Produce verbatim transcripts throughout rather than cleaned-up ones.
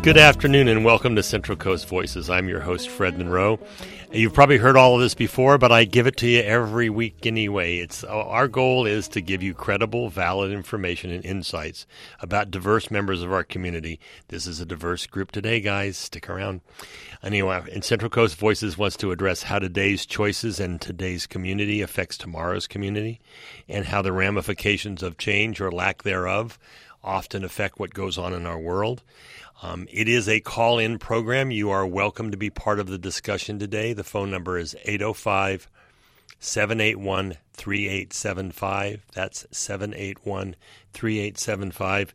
Good afternoon and welcome to Central Coast Voices. I'm your host, Fred Monroe. You've probably heard all of this before, but I give it to you every week anyway. It's our goal is to give you credible, valid information and insights about diverse members of our community. This is a diverse group today, guys. Stick around. Anyway, and Central Coast Voices wants to address how today's choices and today's community affects tomorrow's community, and how the ramifications of change or lack thereof often affect what goes on in our world. Um, it is a call-in program. You are welcome to be part of the discussion today. The phone number is eight oh five, seven eight one, three eight seven five. That's seven eight one, three eight seven five.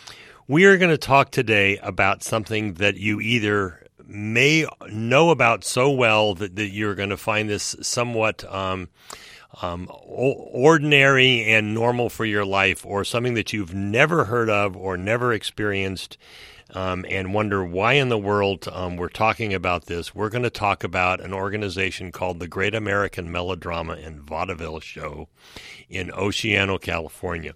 We are going to talk today about something that you either may know about so well that, that you're going to find this somewhat um, um, ordinary and normal for your life, or something that you've never heard of or never experienced, Um, and wonder why in the world um, we're talking about this. We're going to talk about an organization called the Great American Melodrama and Vaudeville Show in Oceano, California.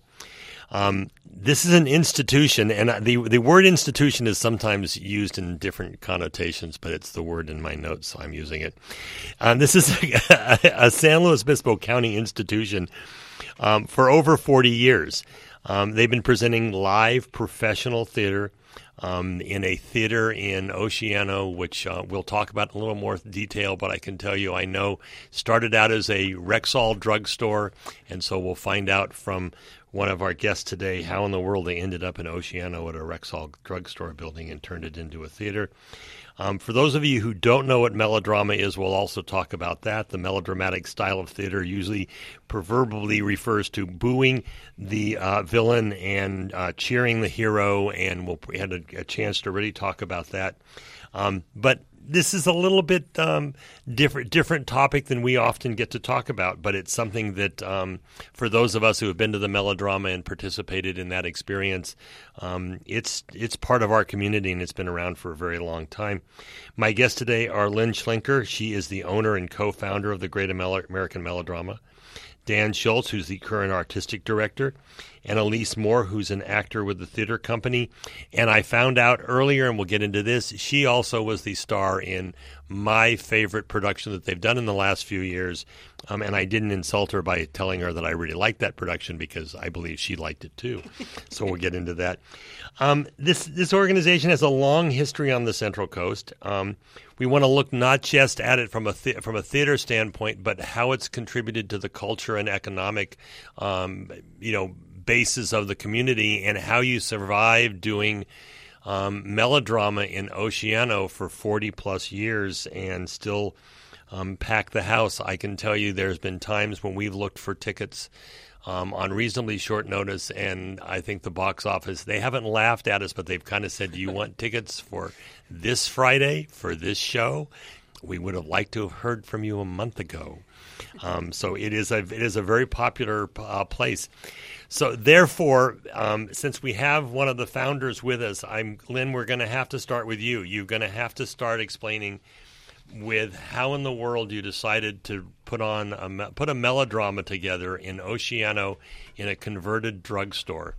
Um, this is an institution, and the the word institution is sometimes used in different connotations, but it's the word in my notes, so I'm using it. Um, this is a, a San Luis Obispo County institution um, for over forty years. Um, they've been presenting live professional theater Um, in a theater in Oceano, which uh, we'll talk about in a little more detail, but I can tell you I know started out as a Rexall drugstore, and so we'll find out from one of our guests today how in the world they ended up in Oceano at a Rexall drugstore building and turned it into a theater. Um, for those of you who don't know what melodrama is, we'll also talk about that. The melodramatic style of theater usually proverbially refers to booing the uh, villain and uh, cheering the hero, and we'll, we had a, a chance to really talk about that. Um, but this is a little bit um, different different topic than we often get to talk about, but it's something that um, for those of us who have been to the melodrama and participated in that experience, um, it's it's part of our community, and it's been around for a very long time. My guests today are Lynn Schlenker. She is the owner and co-founder of the Great American Melodrama. Dan Schultz, who's the current artistic director, and Elise Moore, who's an actor with the theater company. And I found out earlier, and we'll get into this, she also was the star in my favorite production that they've done in the last few years. Um, and I didn't insult her by telling her that I really liked that production, because I believe she liked it too. So we'll get into that. Um, this this organization has a long history on the Central Coast. Um, we want to look not just at it from a th- from a theater standpoint, but how it's contributed to the culture and economic, um, you know, basis of the community, and how you survive doing um, melodrama in Oceano for forty plus years and still um, pack the house. I can tell you there's been times when we've looked for tickets um, on reasonably short notice, and I think the box office, they haven't laughed at us, but they've kind of said, do you want tickets for this Friday for this show? We would have liked to have heard from you a month ago. Um, so it is a it is a very popular uh, place. So therefore, um, since we have one of the founders with us, I'm Lynn, we're going to have to start with you. You're going to have to start explaining with how in the world you decided to put on a, put a melodrama together in Oceano in a converted drugstore.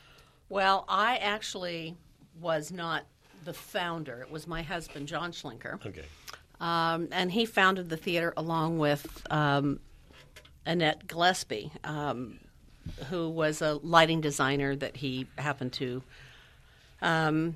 Well, I actually was not the founder. It was my husband, John Schlenker. Okay. Um, and he founded the theater along with um, Annette Gillespie, um, who was a lighting designer that he happened to um,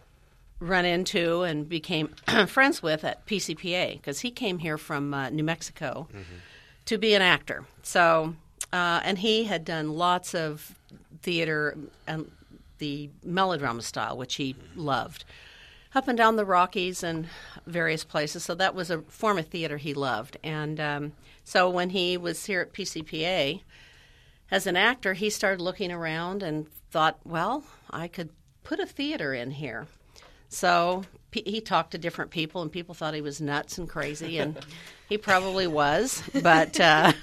run into and became friends with at P C P A, because he came here from uh, New Mexico mm-hmm. to be an actor. So, uh, and he had done lots of theater and the melodrama style, which he loved, up and down the Rockies and various places. So that was a form of theater he loved. And um, so when he was here at P C P A as an actor, he started looking around and thought, well, I could put a theater in here. So p- he talked to different people, and people thought he was nuts and crazy, and he probably was. But uh,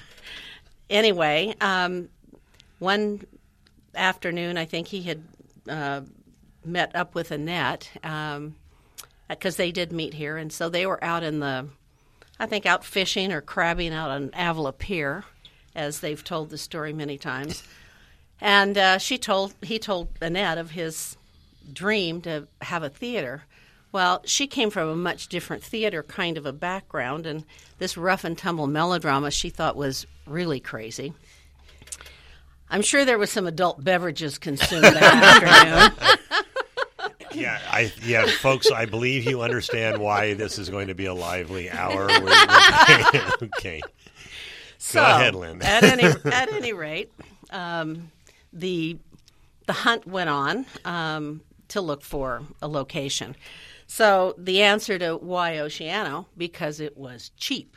anyway, um, one afternoon, I think he had uh, met up with Annette, um, because they did meet here, and so they were out in the, I think, out fishing or crabbing out on Avila Pier, as they've told the story many times. And uh, she told he told Annette of his dream to have a theater. Well, she came from a much different theater kind of a background, and this rough and tumble melodrama she thought was really crazy. I'm sure there was some adult beverages consumed that afternoon. Yeah, I, yeah, folks, I believe you understand why this is going to be a lively hour. We're, we're, okay. So, go ahead, Lynn. at any at any rate, um, the the hunt went on um, to look for a location. So the answer to why Oceano, because it was cheap.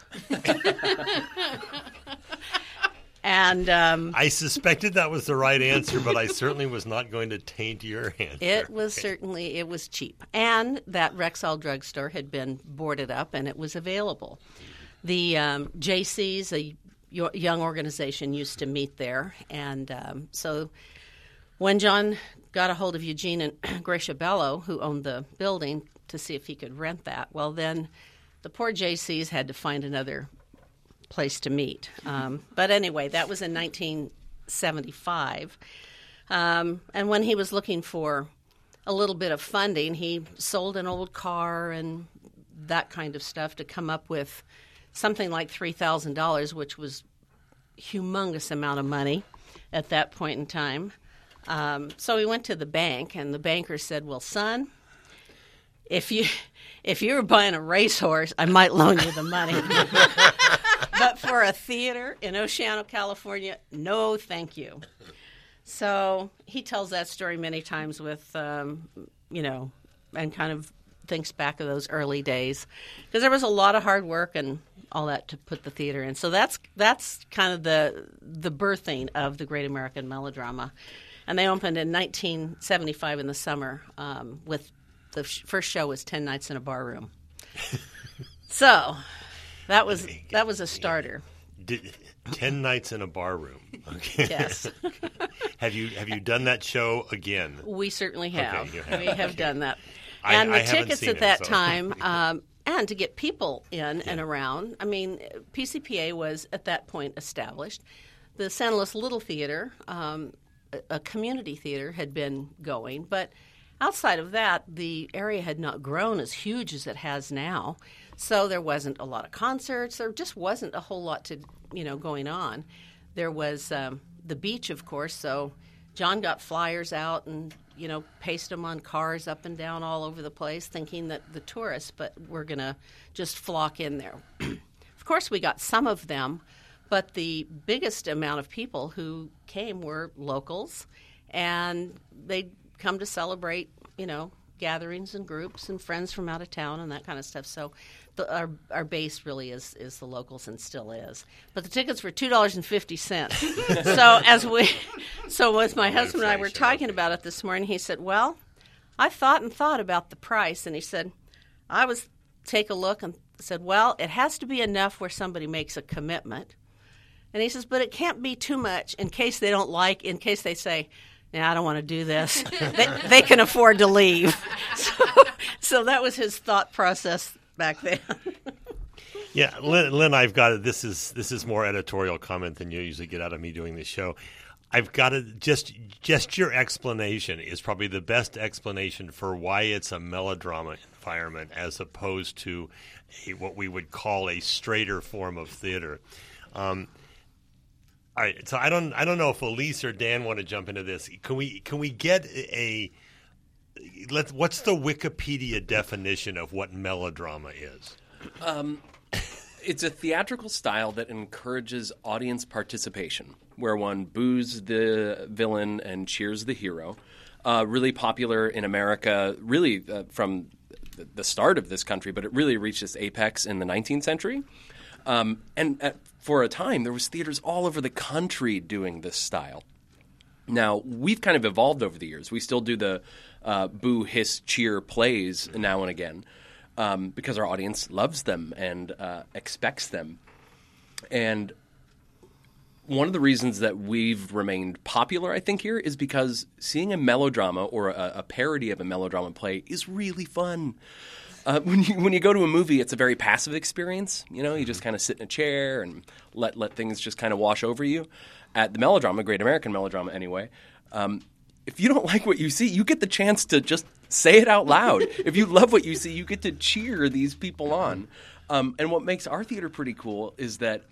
And um, I suspected that was the right answer, but I certainly was not going to taint your answer. It was certainly, it was cheap. And that Rexall drugstore had been boarded up, and it was available. The um, J C's, a young organization, used to meet there. And um, so when John got a hold of Eugene and Gracia Bello, who owned the building, to see if he could rent that, well, then the poor J C's had to find another place to meet. Um, but anyway, that was in nineteen seventy-five. Um, and when he was looking for a little bit of funding, he sold an old car and that kind of stuff to come up with something like three thousand dollars, which was a humongous amount of money at that point in time. Um, so he went to the bank, and the banker said, well, son, if you if you were buying a racehorse, I might loan you the money. But for a theater in Oceano, California, no, thank you. So he tells that story many times with, um, you know, and kind of thinks back of those early days. Because there was a lot of hard work and all that to put the theater in. So that's that's kind of the the birthing of the Great American Melodrama. And they opened in nineteen seventy-five in the summer um, with the sh- first show was ten Nights in a Bar Room. So that was that was a starter. Did, ten Nights in a Bar Room. Okay. Yes. have you have you done that show again? We certainly have. Okay, you have. We have Okay. done that. I- And I the haven't tickets seen at it, that so. time, um, and to get people in and around, I mean, P C P A was at that point established. The Santa Lucia Little Theater, um, a, a community theater, had been going, but outside of that, the area had not grown as huge as it has now. So there wasn't a lot of concerts. There just wasn't a whole lot to, you know, going on. There was um, the beach, of course. So John got flyers out and, you know, pasted them on cars up and down all over the place, thinking that the tourists, but we're going to just flock in there. Of course, we got some of them, but the biggest amount of people who came were locals, and they'd come to celebrate, you know, gatherings and groups and friends from out of town and that kind of stuff. So the, our our base really is is the locals and still is. But the tickets were two dollars and fifty cents. So as we, so as my husband and I were talking about it this morning, he said, "Well, I thought and thought about the price," and he said, "I was take a look and said, well, it has to be enough where somebody makes a commitment." And he says, "But it can't be too much in case they don't like, in case they say, yeah, I don't want to do this. they, they can afford to leave." So, so that was his thought process back then. Yeah, Lynn, Lynn, I've got it. This is this is more editorial comment than you usually get out of me doing this show. I've got it. Just just your explanation is probably the best explanation for why it's a melodrama environment as opposed to a, what we would call a straighter form of theater. Um, All right, so I don't, I don't know if Elise or Dan want to jump into this. Can we, can we get a, let's, what's the Wikipedia definition of what melodrama is? Um, it's a theatrical style that encourages audience participation, where one boos the villain and cheers the hero. Uh, really popular in America, really uh, from the start of this country, but it really reached its apex in the nineteenth century. Um, and at, for a time, there was theaters all over the country doing this style. Now, we've kind of evolved over the years. We still do the uh, boo, hiss, cheer plays now and again um, because our audience loves them and uh, expects them. And one of the reasons that we've remained popular, I think, here is because seeing a melodrama or a, a parody of a melodrama play is really fun. Uh, when you when you go to a movie, it's a very passive experience. You know, you just kind of sit in a chair and let let things just kind of wash over you. At the melodrama, Great American Melodrama anyway, um, if you don't like what you see, you get the chance to just say it out loud. If you love what you see, you get to cheer these people on. Um, and what makes our theater pretty cool is that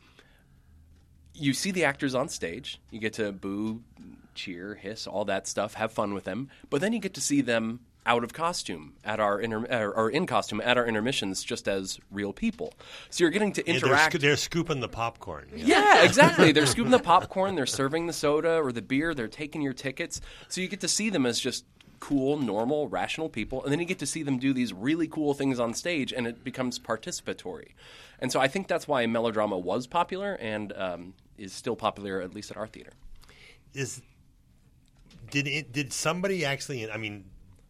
you see the actors on stage. You get to boo, cheer, hiss, all that stuff, have fun with them. But then you get to see them out of costume at our inter- or in costume at our intermissions, just as real people. So you're getting to interact. Yeah, they're, sco- they're scooping the popcorn. Yeah. yeah, exactly. They're scooping the popcorn. They're serving the soda or the beer. They're taking your tickets. So you get to see them as just cool, normal, rational people, and then you get to see them do these really cool things on stage, and it becomes participatory. And so I think that's why melodrama was popular and um, is still popular, at least at our theater. Is did it, did somebody actually? I mean,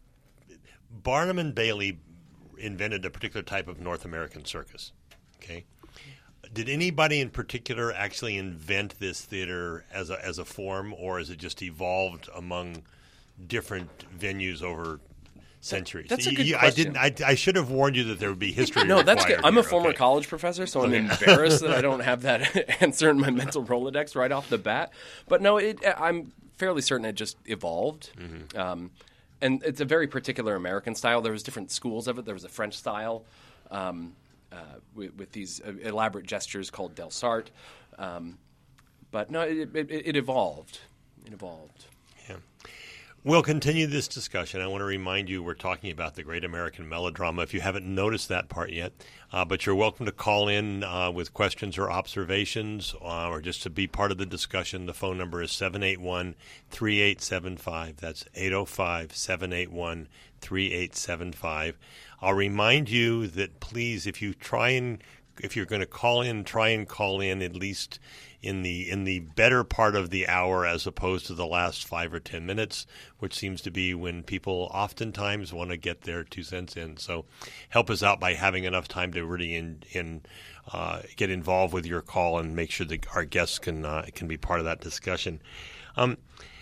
Barnum and Bailey invented a particular type of North American circus. Okay, did anybody in particular actually invent this theater as a as a form, or is it just evolved among different venues over centuries? That's a good you, question. I didn't. I, I should have warned you that there would be history. No, that's good. I'm a here. former Okay. college professor, so I'm Okay. embarrassed that I don't have that answer in my mental Rolodex right off the bat. But no, it, I'm fairly certain it just evolved. Mm-hmm. Um, and it's a very particular American style. There was different schools of it. There was a French style um, uh, with, with these uh, elaborate gestures called Delsarte. Um, but no, it, it, it evolved. It evolved. Yeah. We'll continue this discussion. I want to remind you we're talking about the Great American Melodrama, if you haven't noticed that part yet. Uh, but you're welcome to call in uh, with questions or observations uh, or just to be part of the discussion. The phone number is seven eight one, three eight seven five. That's eight oh five, seven eight one, three eight seven five. I'll remind you that please, if you try and if you're going to call in, try and call in at least in the in the better part of the hour as opposed to the last five or ten minutes, which seems to be when people oftentimes want to get their two cents in. So help us out by having enough time to really in, in uh, get involved with your call and make sure that our guests can uh, can be part of that discussion. Um,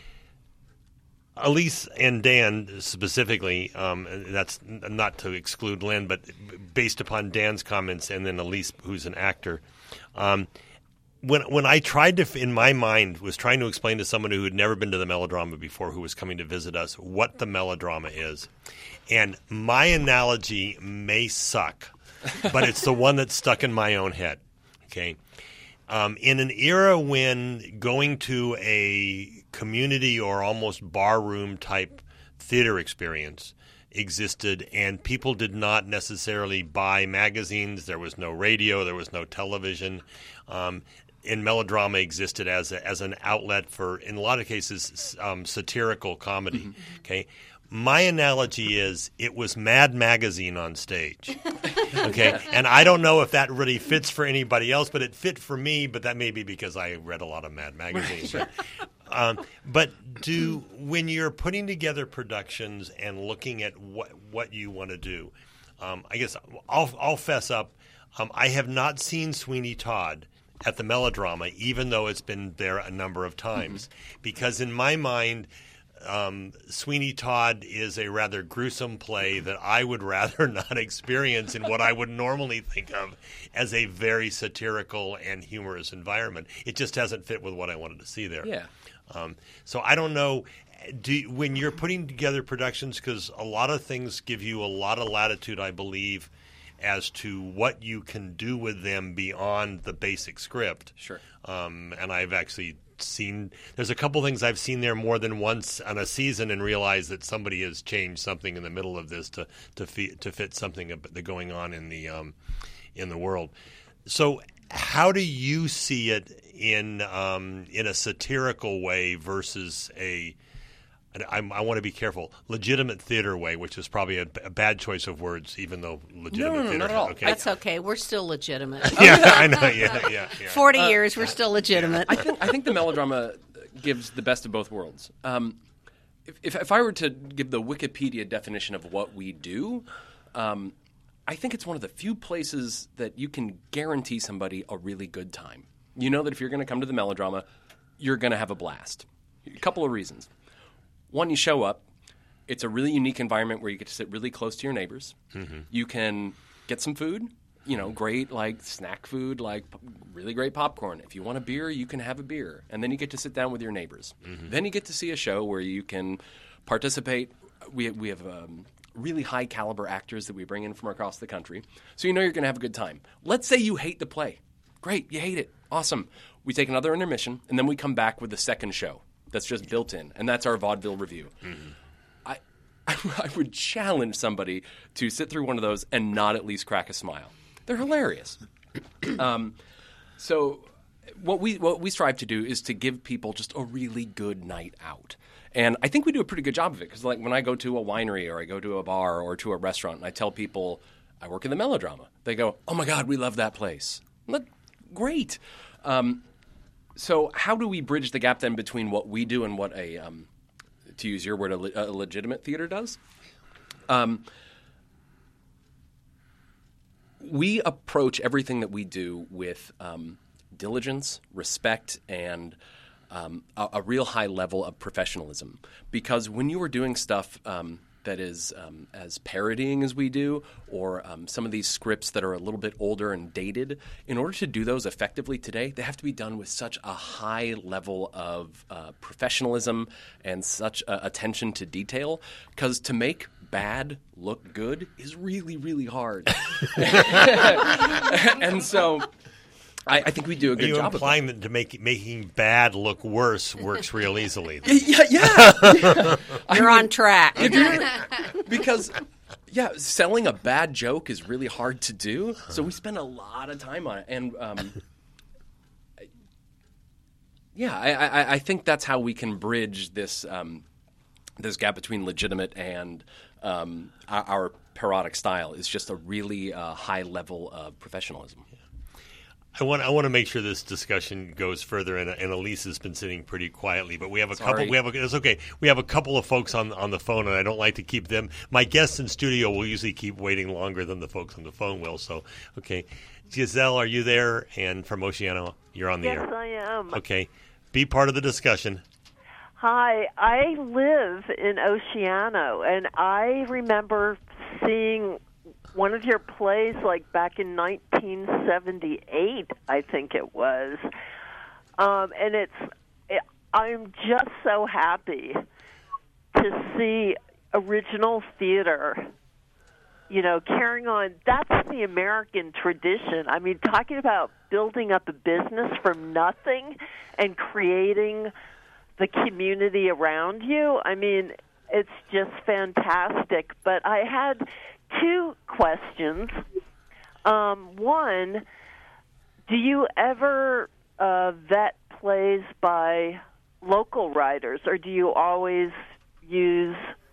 Elise and Dan specifically, um, that's not to exclude Lynn, but based upon Dan's comments and then Elise, who's an actor, um, when when I tried to, in my mind, was trying to explain to someone who had never been to the melodrama before, who was coming to visit us, what the melodrama is, and my analogy may suck, but it's the one that's stuck in my own head, okay? Um, in an era when going to a community or almost barroom type theater experience existed and people did not necessarily buy magazines, there was no radio, there was no television, um, and melodrama existed as a, as an outlet for, in a lot of cases, um, satirical comedy. Mm-hmm. Okay, my analogy is it was Mad Magazine on stage. Okay, and I don't know if that really fits for anybody else, but it fit for me. But that may be because I read a lot of Mad Magazine. But, um, but do when you're putting together productions and looking at what what you want to do, um, I guess I'll I'll fess up. Um, I have not seen Sweeney Todd at the melodrama, even though it's been there a number of times, mm-hmm. because in my mind, Um, Sweeney Todd is a rather gruesome play that I would rather not experience in what I would normally think of as a very satirical and humorous environment. It just hasn't fit with what I wanted to see there. Yeah. Um, so I don't know, do you, when you're putting together productions, because a lot of things give you a lot of latitude, I believe, as to what you can do with them beyond the basic script. Sure. Um, and I've actually seen there's a couple things I've seen there more than once on a season and realized that somebody has changed something in the middle of this to to, fi- to fit something going on in the um, in the world. So how do you see it in um, in a satirical way versus a I, I want to be careful, legitimate theater way, which is probably a, a bad choice of words, even though legitimate no, no, theater. not at all. Okay. That's okay. We're still legitimate. Yeah, I know. Yeah, yeah, yeah. Forty uh, years, we're still legitimate. I think I think the melodrama gives the best of both worlds. Um, if, if if I were to give the Wikipedia definition of what we do, um, I think it's one of the few places that you can guarantee somebody a really good time. You know that if you're going to come to the melodrama, you're going to have a blast. A couple of reasons. One, you show up. It's a really unique environment where you get to sit really close to your neighbors. Mm-hmm. You can get some food. you know, great like snack food, like p- really great popcorn. If you want a beer, you can have a beer, and then you get to sit down with your neighbors. Mm-hmm. Then you get to see a show where you can participate. We we have um, really high caliber actors that we bring in from across the country, so you know you're going to have a good time. Let's say you hate the play. Great, you hate it. Awesome. We take another intermission, and then we come back with the second show that's just built in, and that's our vaudeville review. Mm-hmm. I, I would challenge somebody to sit through one of those and not at least crack a smile. They're hilarious. um, so what we what we strive to do is to give people just a really good night out. And I think we do a pretty good job of it because like when I go to a winery or I go to a bar or to a restaurant and I tell people I work in the Melodrama, they go, oh, my God, we love that place. Like, great. Um, so how do we bridge the gap then between what we do and what a, um, to use your word, a, le- a legitimate theater does? Um We approach everything that we do with um, diligence, respect, and um, a, a real high level of professionalism. Because when you are doing stuff um, that is um, as parodying as we do, or um, some of these scripts that are a little bit older and dated, in order to do those effectively today, they have to be done with such a high level of uh, professionalism and such uh, attention to detail. Because to make bad look good is really, really hard. And so I, I think we do a good Are you job implying of that. that to make making bad look worse works real easily? Yeah, yeah. yeah. You're on track. Because, yeah, selling a bad joke is really hard to do. So we spend a lot of time on it. And, um, yeah, I, I, I think that's how we can bridge this um, this gap between legitimate and um, our, our parodic style is just a really uh, high level of professionalism. I want I want to make sure this discussion goes further, and, and Elise has been sitting pretty quietly. But we have a Sorry. couple. We have a, it's okay. We have a couple of folks on on the phone, and I don't like to keep them. My guests in studio will usually keep waiting longer than the folks on the phone will. So, okay, Giselle, are you there? And from Oceano, you're on the yes, air. Yes, I am. Okay, be part of the discussion. Hi, I live in Oceano, and I remember seeing one of your plays like back in nineteen seventy-eight, I think it was. Um, and it's, it, I'm just so happy to see original theater, you know, carrying on. That's the American tradition. I mean, talking about building up a business from nothing and creating the community around you. I mean, it's just fantastic. But I had two questions. Um, one, do you ever uh, vet plays by local writers, or do you always use,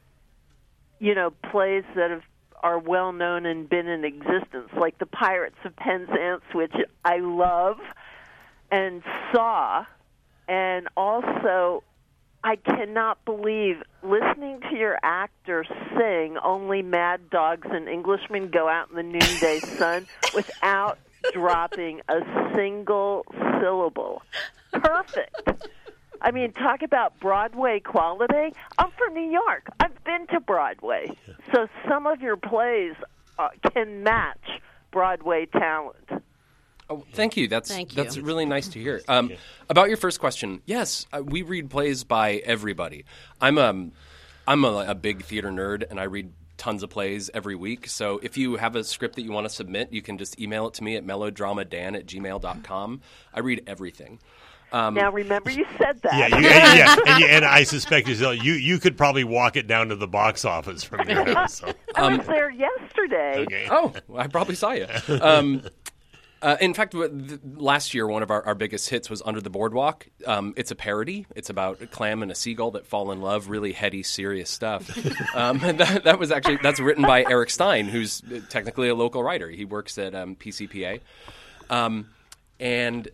you know, plays that have, are well known and been in existence, like the Pirates of Penzance, which I love and saw, and also I cannot believe listening to your actor sing Only Mad Dogs and Englishmen Go Out in the Noonday Sun without dropping a single syllable. Perfect. I mean, talk about Broadway quality. I'm from New York. I've been to Broadway. So some of your plays uh, can match Broadway talent. Oh, thank you. That's Thank you. that's really nice to hear. Um, about your first question, yes, uh, we read plays by everybody. I'm um, I'm a, a big theater nerd, and I read tons of plays every week. So if you have a script that you want to submit, you can just email it to me at melodramadan at gmail dot com. I read everything. Um, Now, remember you said that. Yeah, you, and, yeah, and, you, and I suspect Giselle, you you could probably walk it down to the box office from your house. So. I was there yesterday. Okay. Oh, I probably saw you. Um, uh, in fact, th- last year, one of our, our biggest hits was Under the Boardwalk. Um, it's a parody. It's about a clam and a seagull that fall in love. Really heady, serious stuff. Um, and that, that was actually that's written by Eric Stein, who's technically a local writer. He works at um, P C P A, um, and.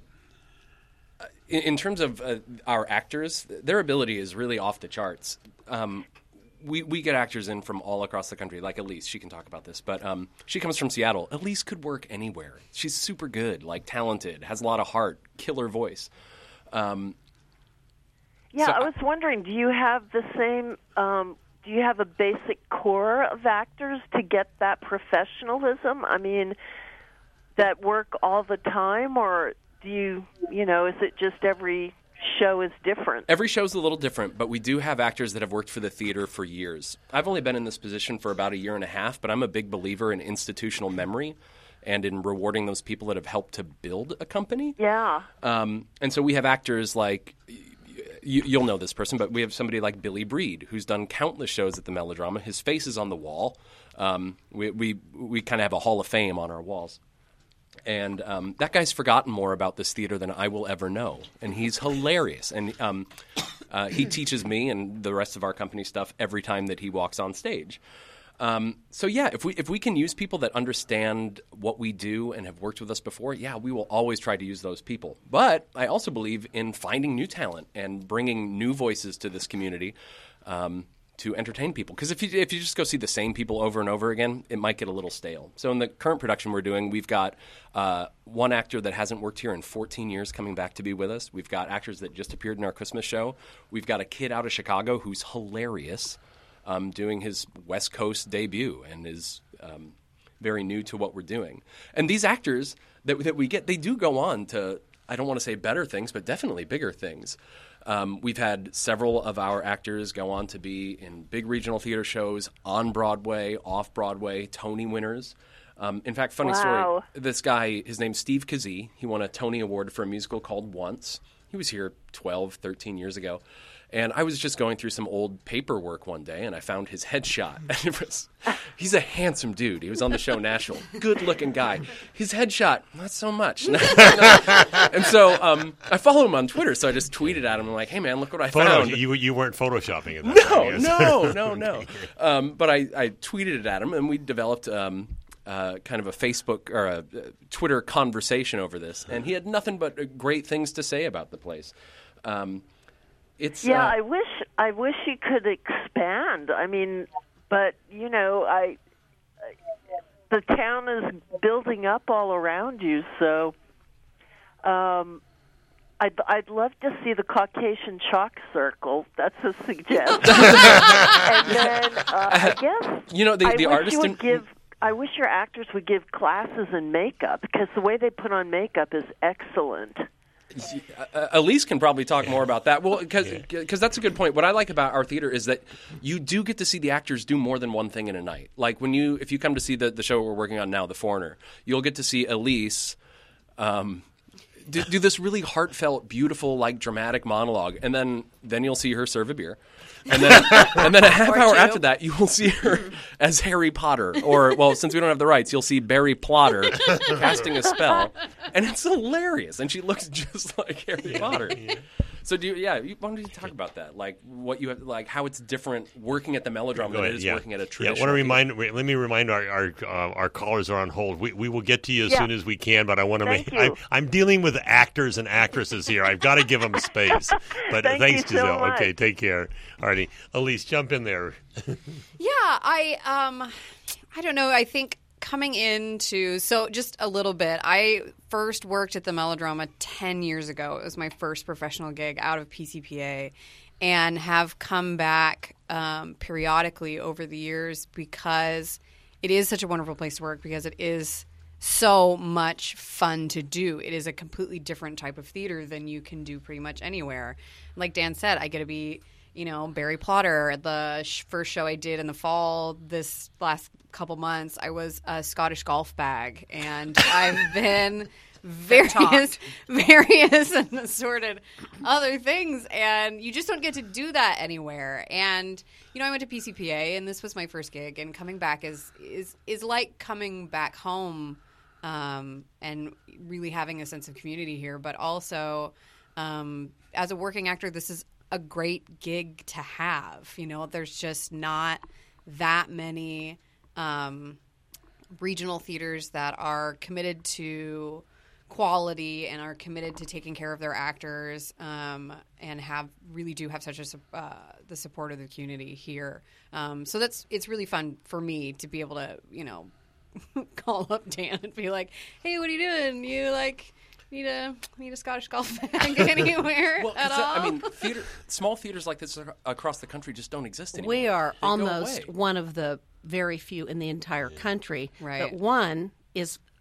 In terms of uh, our actors, their ability is really off the charts. Um, we we get actors in from all across the country, like Elise. She can talk about this, but um, she comes from Seattle. Elise could work anywhere. She's super good, like talented, has a lot of heart, killer voice. Um, yeah, so I was wondering, do you have the same? Um, do you have a basic core of actors to get that professionalism? I mean, that work all the time, or do you, you know, is it just every show is different? Every show's a little different, but we do have actors that have worked for the theater for years. I've only been in this position for about a year and a half, but I'm a big believer in institutional memory and in rewarding those people that have helped to build a company. Yeah. Um, and so we have actors like, you, you'll know this person, but we have somebody like Billy Breed, who's done countless shows at the Melodrama. His face is on the wall. Um, we we, we kind of have a Hall of Fame on our walls. And um, that guy's forgotten more about this theater than I will ever know. And he's hilarious. And um, uh, he teaches me and the rest of our company stuff every time that he walks on stage. Um, so, yeah, if we if we can use people that understand what we do and have worked with us before, yeah, we will always try to use those people. But I also believe in finding new talent and bringing new voices to this community um to entertain people. Because if you if you just go see the same people over and over again, it might get a little stale. So in the current production we're doing, we've got uh, one actor that hasn't worked here in fourteen years coming back to be with us. We've got actors that just appeared in our Christmas show. We've got a kid out of Chicago who's hilarious, um, doing his West Coast debut and is um, very new to what we're doing. And these actors that, that we get, they do go on to, I don't want to say better things, but definitely bigger things. Um, we've had several of our actors go on to be in big regional theater shows, on Broadway, off Broadway, Tony winners. Um, in fact, funny Wow. story, this guy, his name's Steve Kazee. He won a Tony Award for a musical called Once. He was here twelve, thirteen years ago. And I was just going through some old paperwork one day, and I found his headshot. And it was, he's a handsome dude. He was on the show Nashville. Good-looking guy. His headshot, not so much. And so um, I follow him on Twitter, so I just tweeted at him. I'm like, hey, man, look what I Photo, found. you you weren't photoshopping it. No, no, no, no. Um, but I, I tweeted it at him, and we developed um, uh, kind of a Facebook or a, a Twitter conversation over this. And he had nothing but great things to say about the place. Um, it's Yeah, uh, I wish I wish you could expand. I mean, but you know, I the town is building up all around you, so um, I'd I'd love to see the Caucasian Chalk Circle. That's a suggestion. And then uh, I guess you know the I the wish artist you would in, give. I wish your actors would give classes in makeup, because the way they put on makeup is excellent. Uh, Elise can probably talk more about that. Well, because because that's a good point. What I like about our theater is that you do get to see the actors do more than one thing in a night. Like when you, if you come to see the, the show we're working on now, The Foreigner, you'll get to see Elise um, do, do this really heartfelt, beautiful, like dramatic monologue, and then then you'll see her serve a beer. And then, and then a half hour two. after that, you will see her as Harry Potter. Or, well, since we don't have the rights, you'll see Barry Plotter casting a spell. And it's hilarious. And she looks just like Harry Potter. So, do you, yeah, you, why don't you talk about that? Like, what you have, like, how it's different working at the Melodrama than it is yeah. working at a Yeah, traditional I want to theater. remind. wait, Let me remind our our, uh, our callers are on hold. We we will get to you as Yeah. soon as we can, but I want to Thank make. you. I, I'm dealing with actors and actresses here. I've got to give them space. But Thank thanks, you so Giselle. much. Okay, take care. Alrighty, Elise, jump in there. Yeah, I um I don't know, I think coming into so just a little bit. I first worked at the Melodrama ten years ago. It was my first professional gig out of P C P A, and have come back um, periodically over the years because it is such a wonderful place to work, because it is so much fun to do. It is a completely different type of theater than you can do pretty much anywhere. Like Dan said, I get to be, you know, Barry Plotter. The sh- first show I did in the fall this last couple months, I was a Scottish golf bag, and I've been various, various and assorted other things, and you just don't get to do that anywhere. And you know, I went to P C P A, and this was my first gig, and coming back is is is like coming back home, um, and really having a sense of community here. But also, um, as a working actor, this is a great gig to have. You know, there's just not that many um, regional theaters that are committed to quality and are committed to taking care of their actors, um, and have really do have such a su- uh, the support of the community here. Um, so that's it's really fun for me to be able to, you know, call up Dan and be like, "Hey, what are you doing? You like need a need a Scottish golf bag anywhere Well, at 'cause, uh, all?" I mean, theater, small theaters like this ac- across the country just don't exist anymore. We are They go almost away. one of the very few in the entire country. Right. But one is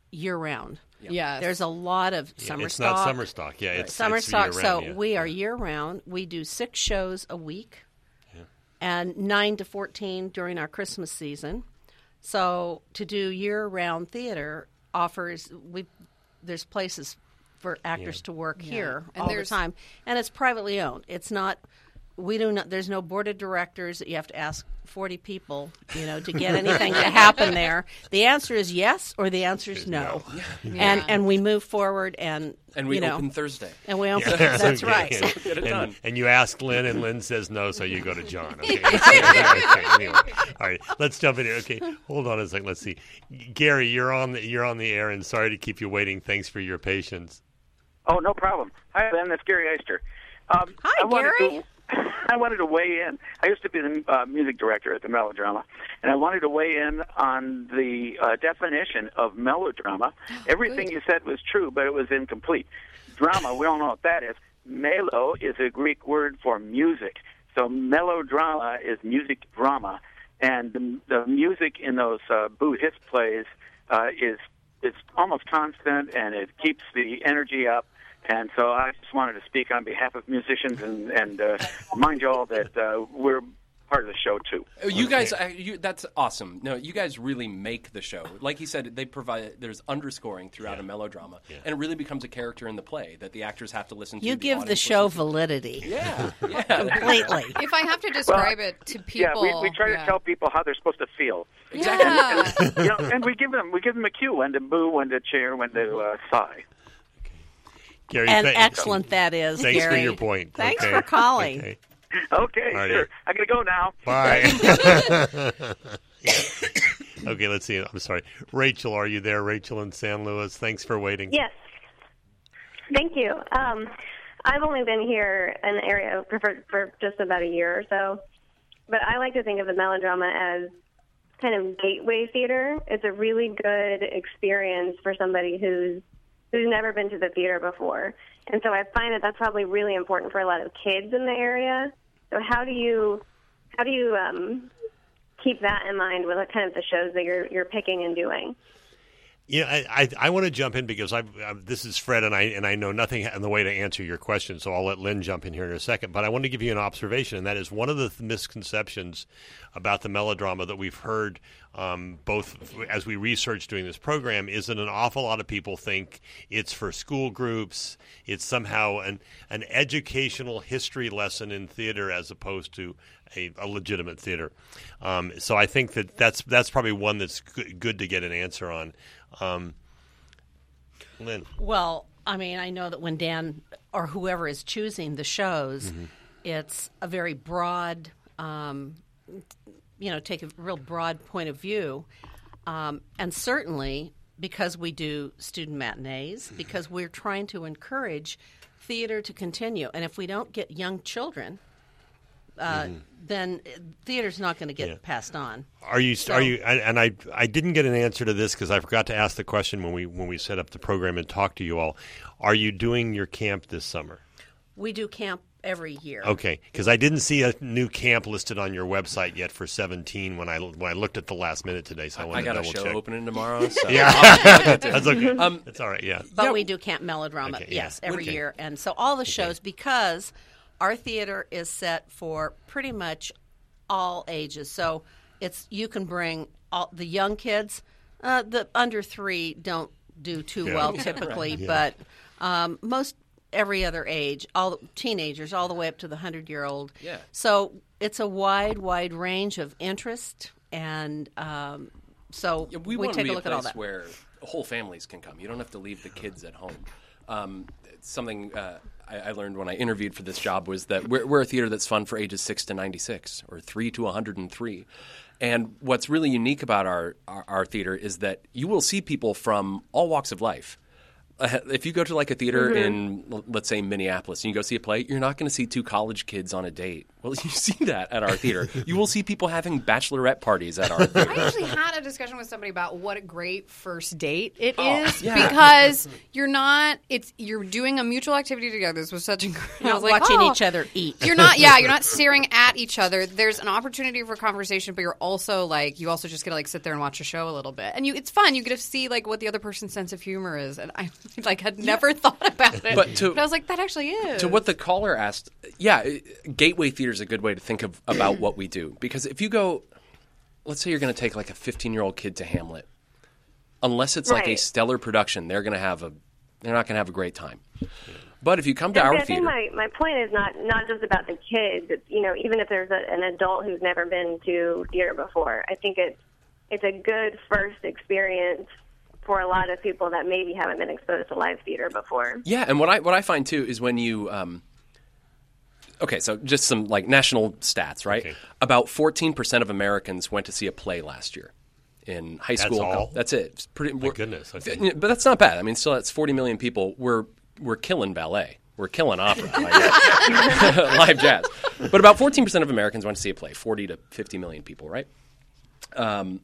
year round. Yes. There's a lot of Yeah, summer it's stock. not summer stock. Yeah, it's summer it's stock. year-round, So yeah. we are year round. We do six shows a week, and nine to fourteen during our Christmas season. So to do year round theater offers we there's places for actors Yeah. to work here And all the there's- time, and it's privately owned. It's not. We do not. There's no board of directors that you have to ask forty people, you know, to get anything to happen there. The answer is yes, or the answer is no. And Yeah. and we move forward, and And we you know, open Thursday. and we open. That's Okay. right. And, Get it and- done. and you ask Lynn, and Lynn says no, so you go to John. Okay. Okay, anyway. All right, let's jump in here. Okay, hold on a second. Let's see. Gary, you're on the you're on the air, and sorry to keep you waiting. Thanks for your patience. Oh, no problem. Hi, Ben. That's Gary Eister. Um, Hi, I wanted Gary. To, I wanted to weigh in. I used to be the uh, music director at the Melodrama, and I wanted to weigh in on the uh, definition of melodrama. Everything good. you said was true, but it was incomplete. Drama, we all know what that is. Melo is a Greek word for music. So melodrama is music drama. And the, the music in those uh, Boo Hits plays uh, is it's almost constant, and it keeps the energy up. And so I just wanted to speak on behalf of musicians and, and uh, remind you all that uh, we're part of the show, too. Oh, You guys, uh, you, that's awesome. No, you guys really make the show. Like he said, they provide. There's underscoring throughout a melodrama, and it really becomes a character in the play that the actors have to listen to. You the give the audience show listens to. validity. Yeah, yeah, Completely. If I have to describe it to people, Yeah, we, we try yeah. to tell people how they're supposed to feel. Yeah. You know, and we give them we give them a cue when to boo, when to cheer, when to uh, sigh. Gary, And thank- excellent that is, Thanks Gary. for your point. Thanks Okay. for calling. Okay. Okay, Alrighty. sure. I gotta go now. Bye. Okay, let's see. I'm sorry. Rachel, are you there? Rachel in San Luis. Thanks for waiting. Yes. Thank you. Um, I've only been here in the area for, for just about a year or so, but I like to think of the Melodrama as kind of gateway theater. It's a really good experience for somebody who's who's never been to the theater before. And so I find that that's probably really important for a lot of kids in the area. So how do you how do you um, keep that in mind with kind of the shows that you're you're picking and doing? Yeah, I, I, I want to jump in because I've, uh, this is Fred, and I and I know nothing in the way to answer your question, so I'll let Lynn jump in here in a second. But I want to give you an observation, and that is one of the th- misconceptions about the melodrama that we've heard um, both as we research doing this program is that an awful lot of people think it's for school groups, it's somehow an, an educational history lesson in theater as opposed to a, a legitimate theater. Um, so I think that that's, that's probably one that's good, good to get an answer on. Um, Lynn. Well, I mean, I know that when Dan or whoever is choosing the shows, Mm-hmm. it's a very broad, um, you know, take a real broad point of view. Um, and certainly because we do student matinees, because we're trying to encourage theater to continue. And if we don't get young children, uh, then theater's not going to get Yeah. passed on. Are you? So- Are you? And and I I didn't get an answer to this because I forgot to ask the question when we when we set up the program and talked to you all. Are you doing your camp this summer? We do camp every year. Okay, because I didn't see a new camp listed on your website yet for seventeen when I when I looked at the last minute today. So I I wanted got to a double show check. opening tomorrow. So Yeah, that's okay. Um, That's all right. Yeah. But Yeah. we do camp melodrama, Okay, yeah. yes, every Okay. year. And so all the shows, because our theater is set for pretty much all ages. So it's you can bring all the young kids. Uh, the under three don't do too Yeah. well typically, but um, most every other age, all teenagers, all the way up to the hundred-year-old. Yeah. So it's a wide, wide range of interest, and um, so Yeah, we, we want take to be a a look at all place that. where whole families can come. You don't have to leave the kids at home. Um, it's something uh, I, I learned when I interviewed for this job was that we're, we're a theater that's fun for ages six to ninety-six or three to one hundred three. And what's really unique about our, our, our theater is that you will see people from all walks of life. uh, if you go to like a theater Mm-hmm. in, l- let's say, Minneapolis, and you go see a play, you're not going to see two college kids on a date. Well, you see that at our theater. You will see people having bachelorette parties at our theater. I actually had a discussion with somebody about what a great first date it is yeah. because you're not. It's you're doing a mutual activity together. This was such a. I Not was like, watching oh. each other eat. You're not, yeah, you're not staring at each other. There's an opportunity for conversation, but you're also like, you also just get to like sit there and watch a show a little bit, and you, it's fun. You get to see like what the other person's sense of humor is, and I like had never thought about it. But to- I was like, that actually is. To what the caller asked, yeah, it- Gateway Theater is a good way to think of about what we do. Because if you go, let's say you're going to take like a fifteen-year-old kid to Hamlet, unless it's like a Right. stellar production, they're going to have a, they're not going to have a great time. But if you come to I our think theater, my, my point is not, not just about the kids. It's, you know, even if there's a, an adult who's never been to theater before, I think it's it's a good first experience for a lot of people that maybe haven't been exposed to live theater before. yeah, and what I what I find too is when you, um, okay, so just some like national stats, right? Okay. About fourteen percent of Americans went to see a play last year in high That's school. all? That's it. It's pretty. My we're- goodness. Okay. Yeah, But that's not bad. I mean, still, that's forty million people. We're we're killing ballet. We're killing opera, like, live jazz. But about fourteen percent of Americans went to see a play. Forty to fifty million people, right? Um,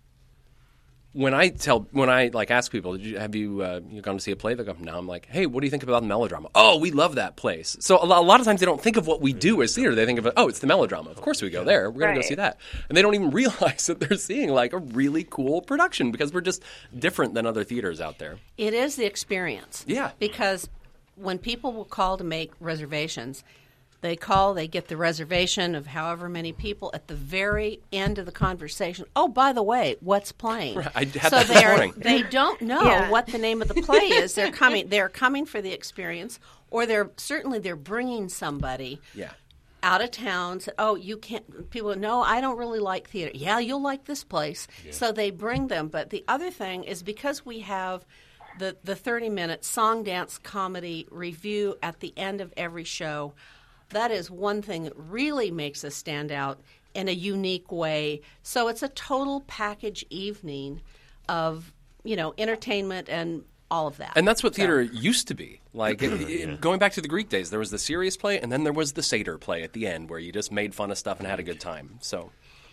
when I tell, when I like ask people, Did you, have you uh, you gone to see a play? They go, no. I'm like, hey, what do you think about the melodrama? Oh, we love that place. So a lot, a lot of times they don't think of what we do as theater. They think of, oh, it's the melodrama. Of course we go there. We're going to go Right. see that. And they don't even realize that they're seeing like a really cool production because we're just different than other theaters out there. It is the experience. Yeah. Because when people will call to make reservations, they call, they get the reservation of however many people at the very end of the conversation. Oh, by the way, what's playing? I had so that this they're- morning. they don't know Yeah. what the name of the play is. They're coming. They're coming for the experience, or they're certainly they're bringing somebody. Yeah. Out of town, said, oh, you can't. People go, no, I don't really like theater. Yeah, you'll like this place. So they bring them. But the other thing is because we have the the thirty minute song, dance, comedy review at the end of every show. That is one thing that really makes us stand out in a unique way. So it's a total package evening of, you know, entertainment and all of that. And that's what So- theater used to be. Like, it, it- going back to the Greek days, there was the serious play, and then there was the satyr play at the end where you just made fun of stuff and had a good time. So,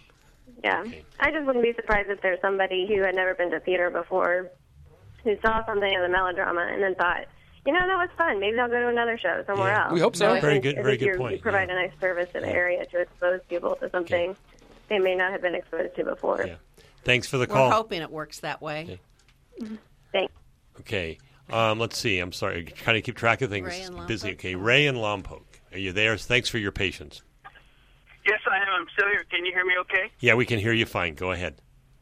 Yeah. I just wouldn't be surprised if there's somebody who had never been to theater before who saw something in the melodrama and then thought, you know, that was fun. Maybe I'll go to another show somewhere Yeah. else. We hope so. I Very think- good- I very think good you're- point, You provide yeah. a nice service to the area to expose people to something they may not have been exposed to before. Yeah. Thanks for the We're call. hoping it works that way. Thanks. Okay. Um, let's see. I'm sorry. Kind of keep track of things. Ray in Busy. Lompoc. Okay. Ray in Lompoc. Are you there? Thanks for your patience. Yes, I am. I'm still here. Can you hear me okay? Yeah, we can hear you fine. Go ahead.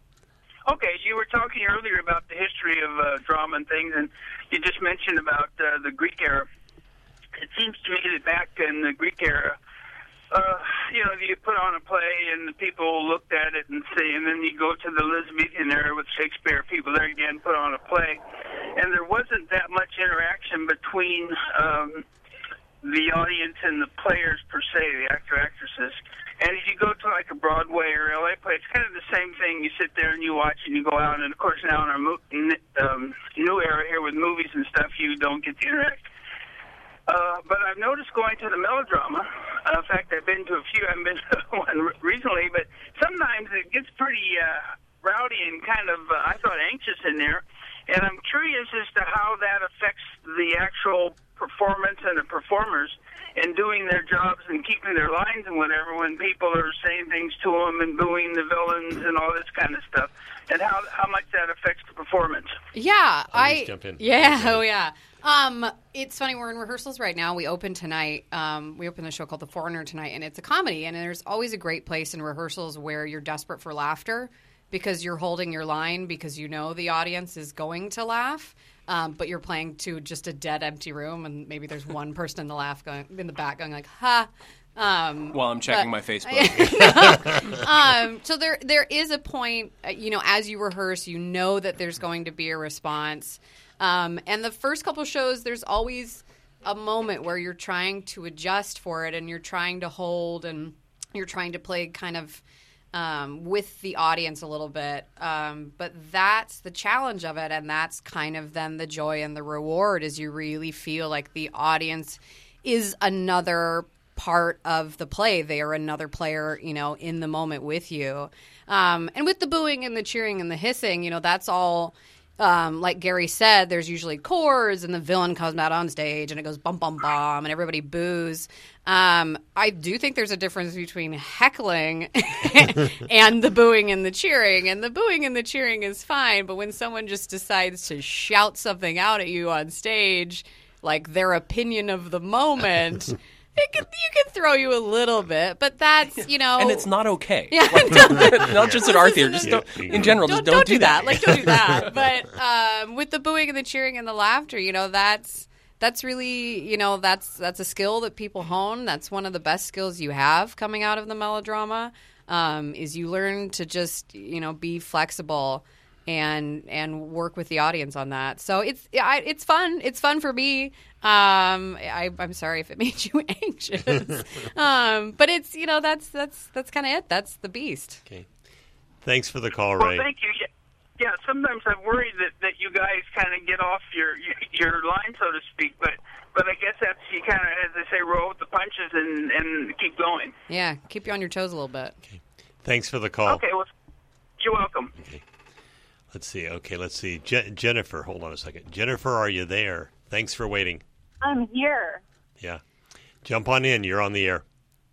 Okay, you were talking earlier about the history of uh, drama and things, and you just mentioned about uh, the Greek era. It seems to me that back in the Greek era, uh, you know, you put on a play and the people looked at it and see, and then you go to the Elizabethan era with Shakespeare, people there again put on a play, and there wasn't that much interaction between um, the audience and the players per se, the actor actresses. And if you go to like a Broadway or L A play, it's kind of the same thing. You sit there and you watch and you go out. And of course, now in our mo- n- um, new era here with movies and stuff, you don't get to interact. Uh, but I've noticed going to the melodrama. Uh, in fact, I've been to a few. I haven't been to one re- recently, but sometimes it gets pretty uh, rowdy and kind of, uh, I thought, anxious in there. And I'm curious as to how that affects the actual performance and the performers in doing their jobs and keeping their lines and whatever when people are saying things to them and booing the villains and all this kind of stuff, and how how much that affects the performance. Yeah, I'll I just jump in. yeah, oh yeah. Um, it's funny. We're in rehearsals right now. We open tonight. Um, we open a show called The Foreigner tonight, and it's a comedy. And there's always a great place in rehearsals where you're desperate for laughter because you're holding your line because you know the audience is going to laugh. Um, but you're playing to just a dead, empty room, and maybe there's one person in the laugh going in the back going like, "Ha." Um, while I'm checking but- my Facebook. um, so there there is a point, uh, you know, as you rehearse, you know that there's going to be a response. Um, and the first couple shows, there's always a moment where you're trying to adjust for it, and you're trying to hold, and you're trying to play kind of um, with the audience a little bit. Um, but that's the challenge of it, and that's kind of then the joy and the reward is you really feel like the audience is another part of the play. They are another player, you know, in the moment with you. Um, and with the booing and the cheering and the hissing, you know, that's all... Um, like Gary said, there's usually chords and the villain comes out on stage and it goes bum, bum, bum, and everybody boos. Um, I do think there's a difference between heckling and the booing and the cheering. And the booing and the cheering is fine, but when someone just decides to shout something out at you on stage, like their opinion of the moment... It can, you can throw you a little bit, but that's, you know... And it's not okay. Yeah. Like, not just at our theater, just don't, in general, don't, just don't, don't do that. that. Like, don't do that. But um, with the booing and the cheering and the laughter, you know, that's that's really, you know, that's that's a skill that people hone. That's one of the best skills you have coming out of the melodrama, um, is you learn to just, you know, be flexible and and work with the audience on that. So it's I, it's fun. It's fun for me. Um, I, I'm sorry if it made you anxious, um, but it's you know that's that's that's kind of it. That's the beast. Okay, thanks for the call, Well, Ray. thank you. Yeah, yeah, sometimes I'm worried that, that you guys kind of get off your, your your line, so to speak. But but I guess that's you kind of, as they say, roll with the punches and, and keep going. Yeah, keep you on your toes a little bit. Okay. Thanks for the call. Okay, well, you're welcome. Okay. Let's see. Okay, let's see. Je- Jennifer, hold on a second. Jennifer, are you there? Thanks for waiting. I'm here. Yeah. Jump on in. You're on the air.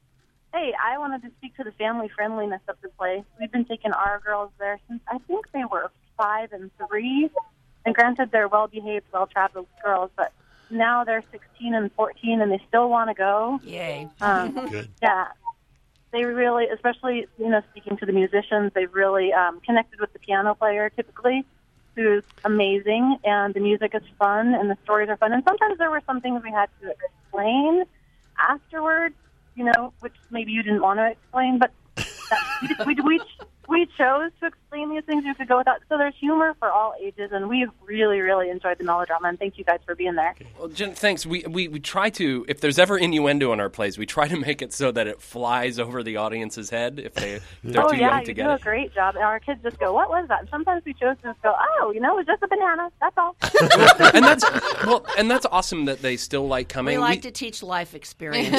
Hey, I wanted to speak to the family friendliness of the play. We've been taking our girls there since I think they were five and three. And granted, they're well-behaved, well-traveled girls, but now they're sixteen and fourteen, and they still want to go. Yay. Um, Good. Yeah. They really, especially, you know, speaking to the musicians, they've really um, connected with the piano player typically, who's amazing, and the music is fun, and the stories are fun. And sometimes there were some things we had to explain afterwards, you know, which maybe you didn't want to explain, but that, we, we, we chose to explain these things. You could go without. So there's humor for all ages, and we really, really enjoyed the melodrama, and thank you guys for being there. Well, Jen, thanks. We, we we try to, if there's ever innuendo in our plays, we try to make it so that it flies over the audience's head if, they, if they're oh, too yeah, young to you get do it. a great job. And our kids just go, what was that? And sometimes we chose to just go, oh, you know, it was just a banana. That's all. and that's well, and that's awesome that they still like coming. We like we, to teach life experience.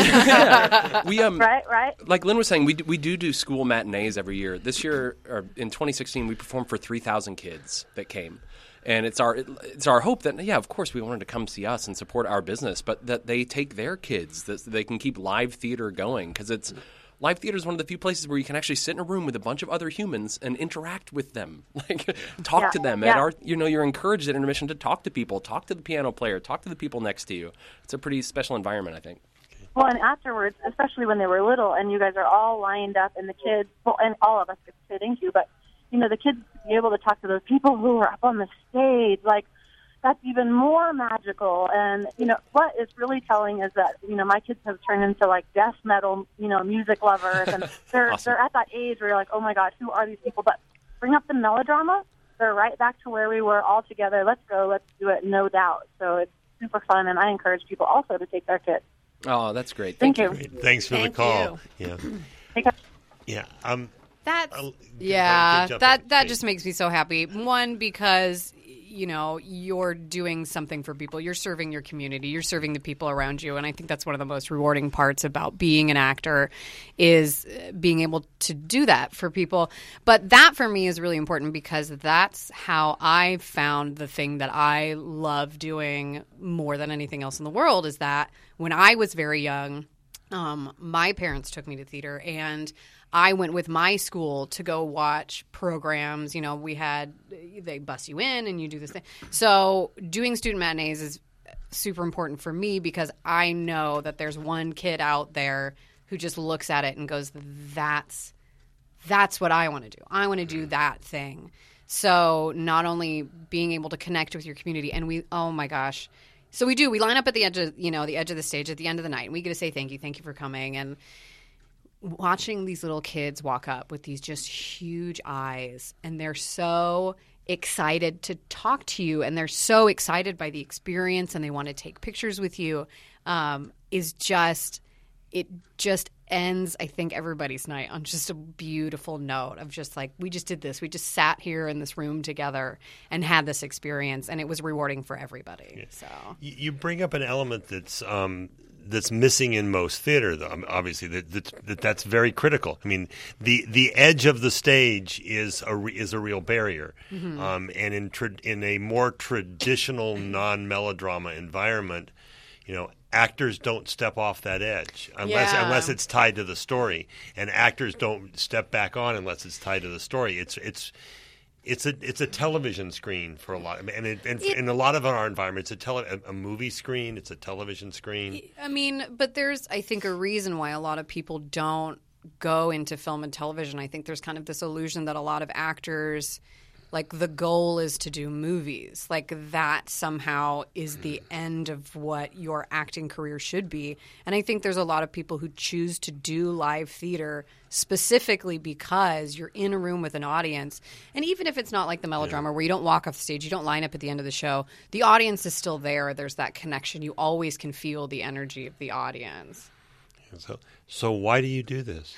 we um right, right. Like Lynn was saying, we do, we do do school matinees every year. This year, or in twenty sixteen, we performed for three thousand kids that came. And it's our it's our hope that, yeah, of course, we wanted to come see us and support our business, but that they take their kids, that they can keep live theater going. Because it's live theater is one of the few places where you can actually sit in a room with a bunch of other humans and interact with them, like talk yeah, to them. yeah. At our, you know, you're encouraged at intermission to talk to people, talk to the piano player, talk to the people next to you. It's a pretty special environment, I think. Well, and afterwards, especially when they were little, and you guys are all lined up, and the kids, well, and all of us get to thank you, but you know, the kids to be able to talk to those people who are up on the stage, like, that's even more magical. And, you know, what is really telling is that, you know, my kids have turned into, like, death metal, you know, music lovers. And they're awesome. they're at that age where you're like, oh, my God, who are these people? But bring up the melodrama, they're right back to where we were all together. Let's go. Let's do it, no doubt. So it's super fun, and I encourage people also to take their kids. Oh, that's great. Thank, Thank you. you. Great. Thanks for Thank the call. you. Yeah. Take care. Yeah. Um, That's I'll- yeah. jump That in. that Okay. just makes me so happy. One, because you know you're doing something for people. You're serving your community. You're serving the people around you, and I think that's one of the most rewarding parts about being an actor is being able to do that for people. But that for me is really important because that's how I found the thing that I love doing more than anything else in the world. Is that when I was very young, um, my parents took me to theater, and I went with my school to go watch programs. You know, we had, they bus you in and you do this thing. So doing student matinees is super important for me because I know that there's one kid out there who just looks at it and goes, that's, that's what I want to do. I want to do that thing. So not only being able to connect with your community, and we, oh my gosh. So we do, we line up at the edge of, you know, the edge of the stage at the end of the night, and we get to say thank you, thank you for coming. And watching these little kids walk up with these just huge eyes, and they're so excited to talk to you, and they're so excited by the experience, and they want to take pictures with you, um, is just, it just ends, I think, everybody's night on just a beautiful note of just like, we just did this. We just sat here in this room together and had this experience, and it was rewarding for everybody. Yeah. So You you bring up an element that's um, that's missing in most theater, though. I mean, obviously, that, that, that that's very critical. I mean, the the edge of the stage is a re, is a real barrier, Mm-hmm. um, and in tra- in a more traditional non melodrama environment, you know, actors don't step off that edge unless Yeah. unless it's tied to the story, and actors don't step back on unless it's tied to the story. It's it's. It's a it's a television screen for a lot, and it, and It- in a lot of our environments, it's a tele, a, a movie screen. It's a television screen. I mean, but there's, I think, a reason why a lot of people don't go into film and television. I think there's kind of this illusion that a lot of actors, like, the goal is to do movies. Like, that somehow is the end of what your acting career should be. And I think there's a lot of people who choose to do live theater specifically because you're in a room with an audience. And even if it's not like the melodrama where you don't walk off the stage, you don't line up at the end of the show, the audience is still there. There's that connection. You always can feel the energy of the audience. So, so why do you do this?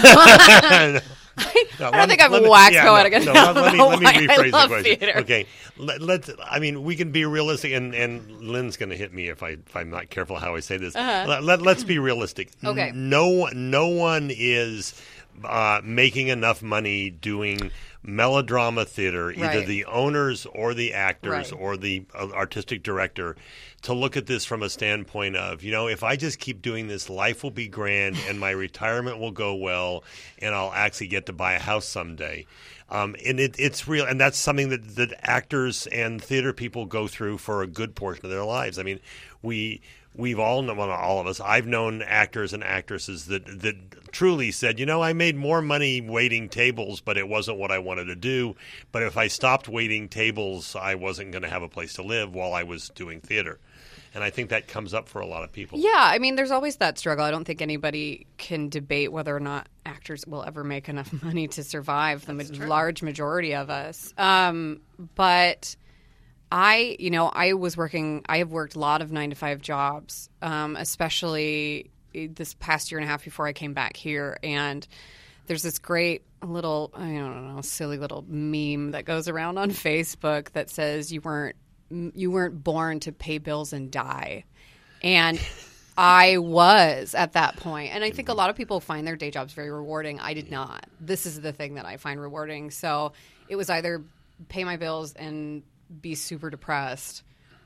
I don't think I've waxed poetic no, enough no, let me, about let me why I rephrase love the question. theater. Okay, let, let's. I mean, we can be realistic, and, and Lynn's going to hit me if I if I'm not careful how I say this. Uh-huh. Let, let, let's be realistic. Okay. N- No, no one is uh, making enough money doing melodrama theater, either Right. the owners or the actors Right. or the uh, artistic director, to look at this from a standpoint of, you know, if I just keep doing this, life will be grand and my retirement will go well and I'll actually get to buy a house someday. Um, and it, it's real, and that's something that, that actors and theater people go through for a good portion of their lives. I mean, we we've all known, well, not all of us. I've known actors and actresses that that truly said, you know, I made more money waiting tables, but it wasn't what I wanted to do. But if I stopped waiting tables, I wasn't going to have a place to live while I was doing theater. And I think that comes up for a lot of people. Yeah, I mean, there's always that struggle. I don't think anybody can debate whether or not actors will ever make enough money to survive, the ma- large majority of us. Um, but I, you know, I was working, I have worked a lot of nine to five jobs, um, especially this past year and a half before I came back here. And there's this great little, I don't know, silly little meme that goes around on Facebook that says you weren't, you weren't born to pay bills and die. And I was at that point. And I think a lot of people find their day jobs very rewarding. I did not. This is the thing that I find rewarding. So it was either pay my bills and be super depressed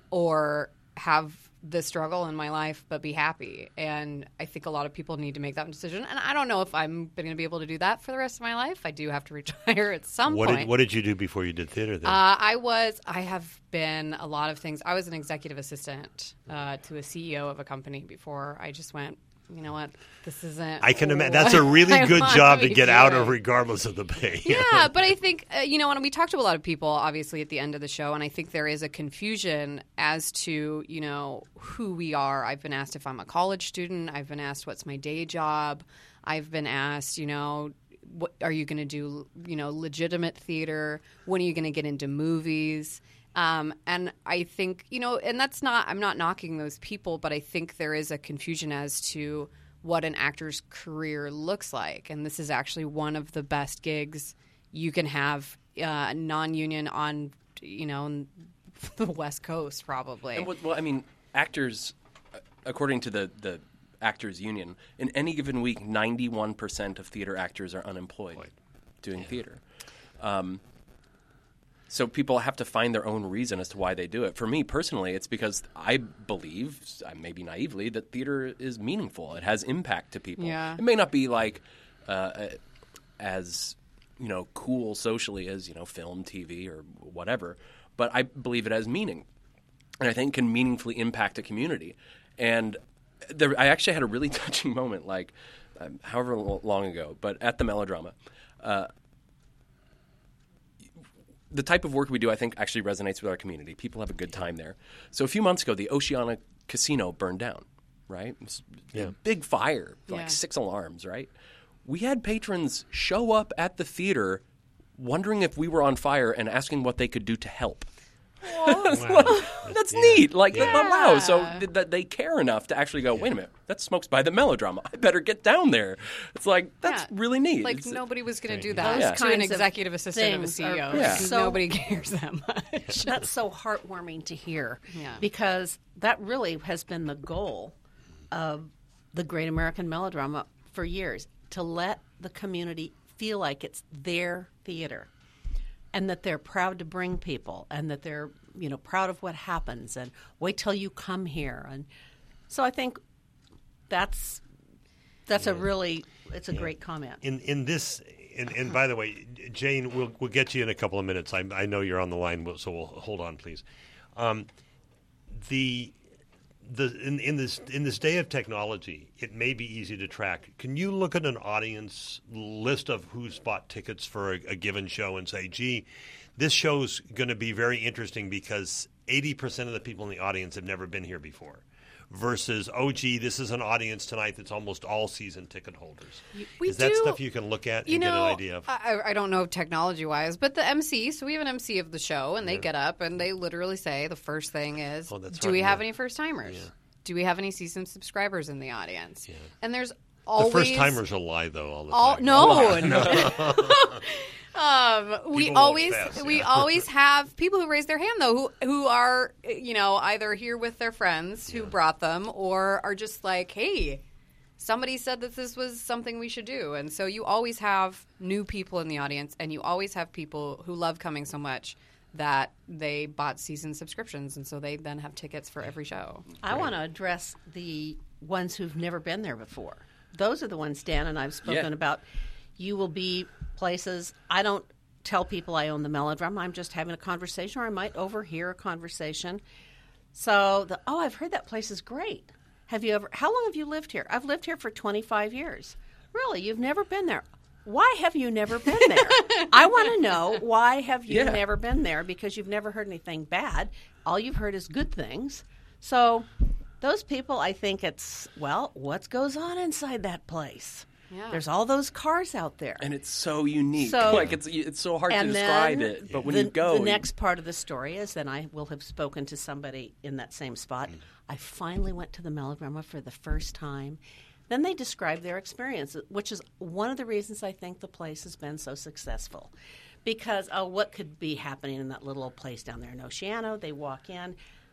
or have the struggle in my life but be happy. And I think a lot of people need to make that decision. And I don't know if I'm going to be able to do that for the rest of my life. I do have to retire at some What point. did, what did you do before you did theater then? Uh, I was, I have been a lot of things. I was an executive assistant uh, to a C E O of a company before I just went, you know what, this isn't. I can imagine what that's a really I good wanna job to be get out of doing. regardless of the pay. Yeah, but I think, uh, you know, and we talked to a lot of people, obviously, at the end of the show, and I think there is a confusion as to, you know, who we are. I've been asked if I'm a college student. I've been asked what's my day job. I've been asked, you know, what are you going to do, you know, legitimate theater? When are you going to get into movies? Um, and I think, you know, and that's not, I'm not knocking those people, but I think there is a confusion as to what an actor's career looks like. And this is actually one of the best gigs you can have uh, non-union on, you know, the West Coast probably. And what, well, I mean, actors, uh, according to the, the Actors Union, in any given week, ninety-one percent of theater actors are unemployed doing theater. Um, so people have to find their own reason as to why they do it. For me personally, it's because I believe, maybe naively, that theater is meaningful. It has impact to people. Yeah. It may not be like uh, as you know cool socially as you know film, T V, or whatever, but I believe it has meaning, and I think can meaningfully impact a community. And there, I actually had a really touching moment, like um, however long ago, but at the Melodrama. Uh, The type of work we do, I think, actually resonates with our community. People have a good time there. So a few months ago, the Oceana Casino burned down, right? It was Yeah. a big fire, Yeah. like six alarms, right? We had patrons show up at the theater wondering if we were on fire and asking what they could do to help. that's, Wow. like, that's neat. Like, Yeah. that- wow. So th- that they care enough to actually go, wait a minute, that's Smokes by the Melodrama. I better get down there. It's like, that's Yeah. really neat. Like It's- nobody was going to do Those that Yeah. to an kinds of executive assistant of a things C E O. are Yeah. so- Nobody cares that much. That's so heartwarming to hear. Yeah. Because that really has been the goal of the Great American Melodrama for years, to let the community feel like it's their theater and that they're proud to bring people and that they're, you know, proud of what happens and wait till you come here. And so I think that's that's a really it's a great comment. In in this, and, and by the way, Jane, we'll we'll get you in a couple of minutes. I, I know you're on the line, so we'll hold on, please. Um, the the in, in this in this day of technology, it may be easy to track. Can you look at an audience list of who's bought tickets for a, a given show and say, "Gee, this show's going to be very interesting because eighty percent of the people in the audience have never been here before," versus, "Oh, gee, this is an audience tonight that's almost all season ticket holders." We is that do- stuff you can look at and You get know, an idea of? I, I don't know technology wise, but the M C, so we have an M C of the show, and they Yeah. get up and they literally say the first thing is, Oh, that's do right, we have yeah. any first timers? Yeah. Do we have any season subscribers in the audience? Yeah. And there's The always first timers will lie though all the all time. no, no. um, we People won't always fast, we yeah. always have people who raise their hand though who who are you know either here with their friends who brought them or are just like, hey, somebody said that this was something we should do. And so you always have new people in the audience, and you always have people who love coming so much that they bought season subscriptions, and so they then have tickets for every show. I want to address the ones who've never been there before. Those are the ones Dan and I've spoken Yeah. about. You will be places. I don't tell people I own the Melodrama. I'm just having a conversation, or I might overhear a conversation. So, the, oh, I've heard that place is great. Have you ever? How long have you lived here? I've lived here for twenty-five years. Really, you've never been there? Why have you never been there? I want to know, why have you Yeah. never been there? Because you've never heard anything bad. All you've heard is good things. So those people, I think it's, well, what goes on inside that place? Yeah. There's all those cars out there. And it's so unique. So- like it's it's so hard to And describe then it. But when the, you go, the you- next part of the story is then I will have spoken to somebody in that same spot. I finally went to the Melodrama for the first time. Then they describe their experience, which is one of the reasons I think the place has been so successful. Because, oh, what could be happening in that little old place down there in Oceano? They walk in.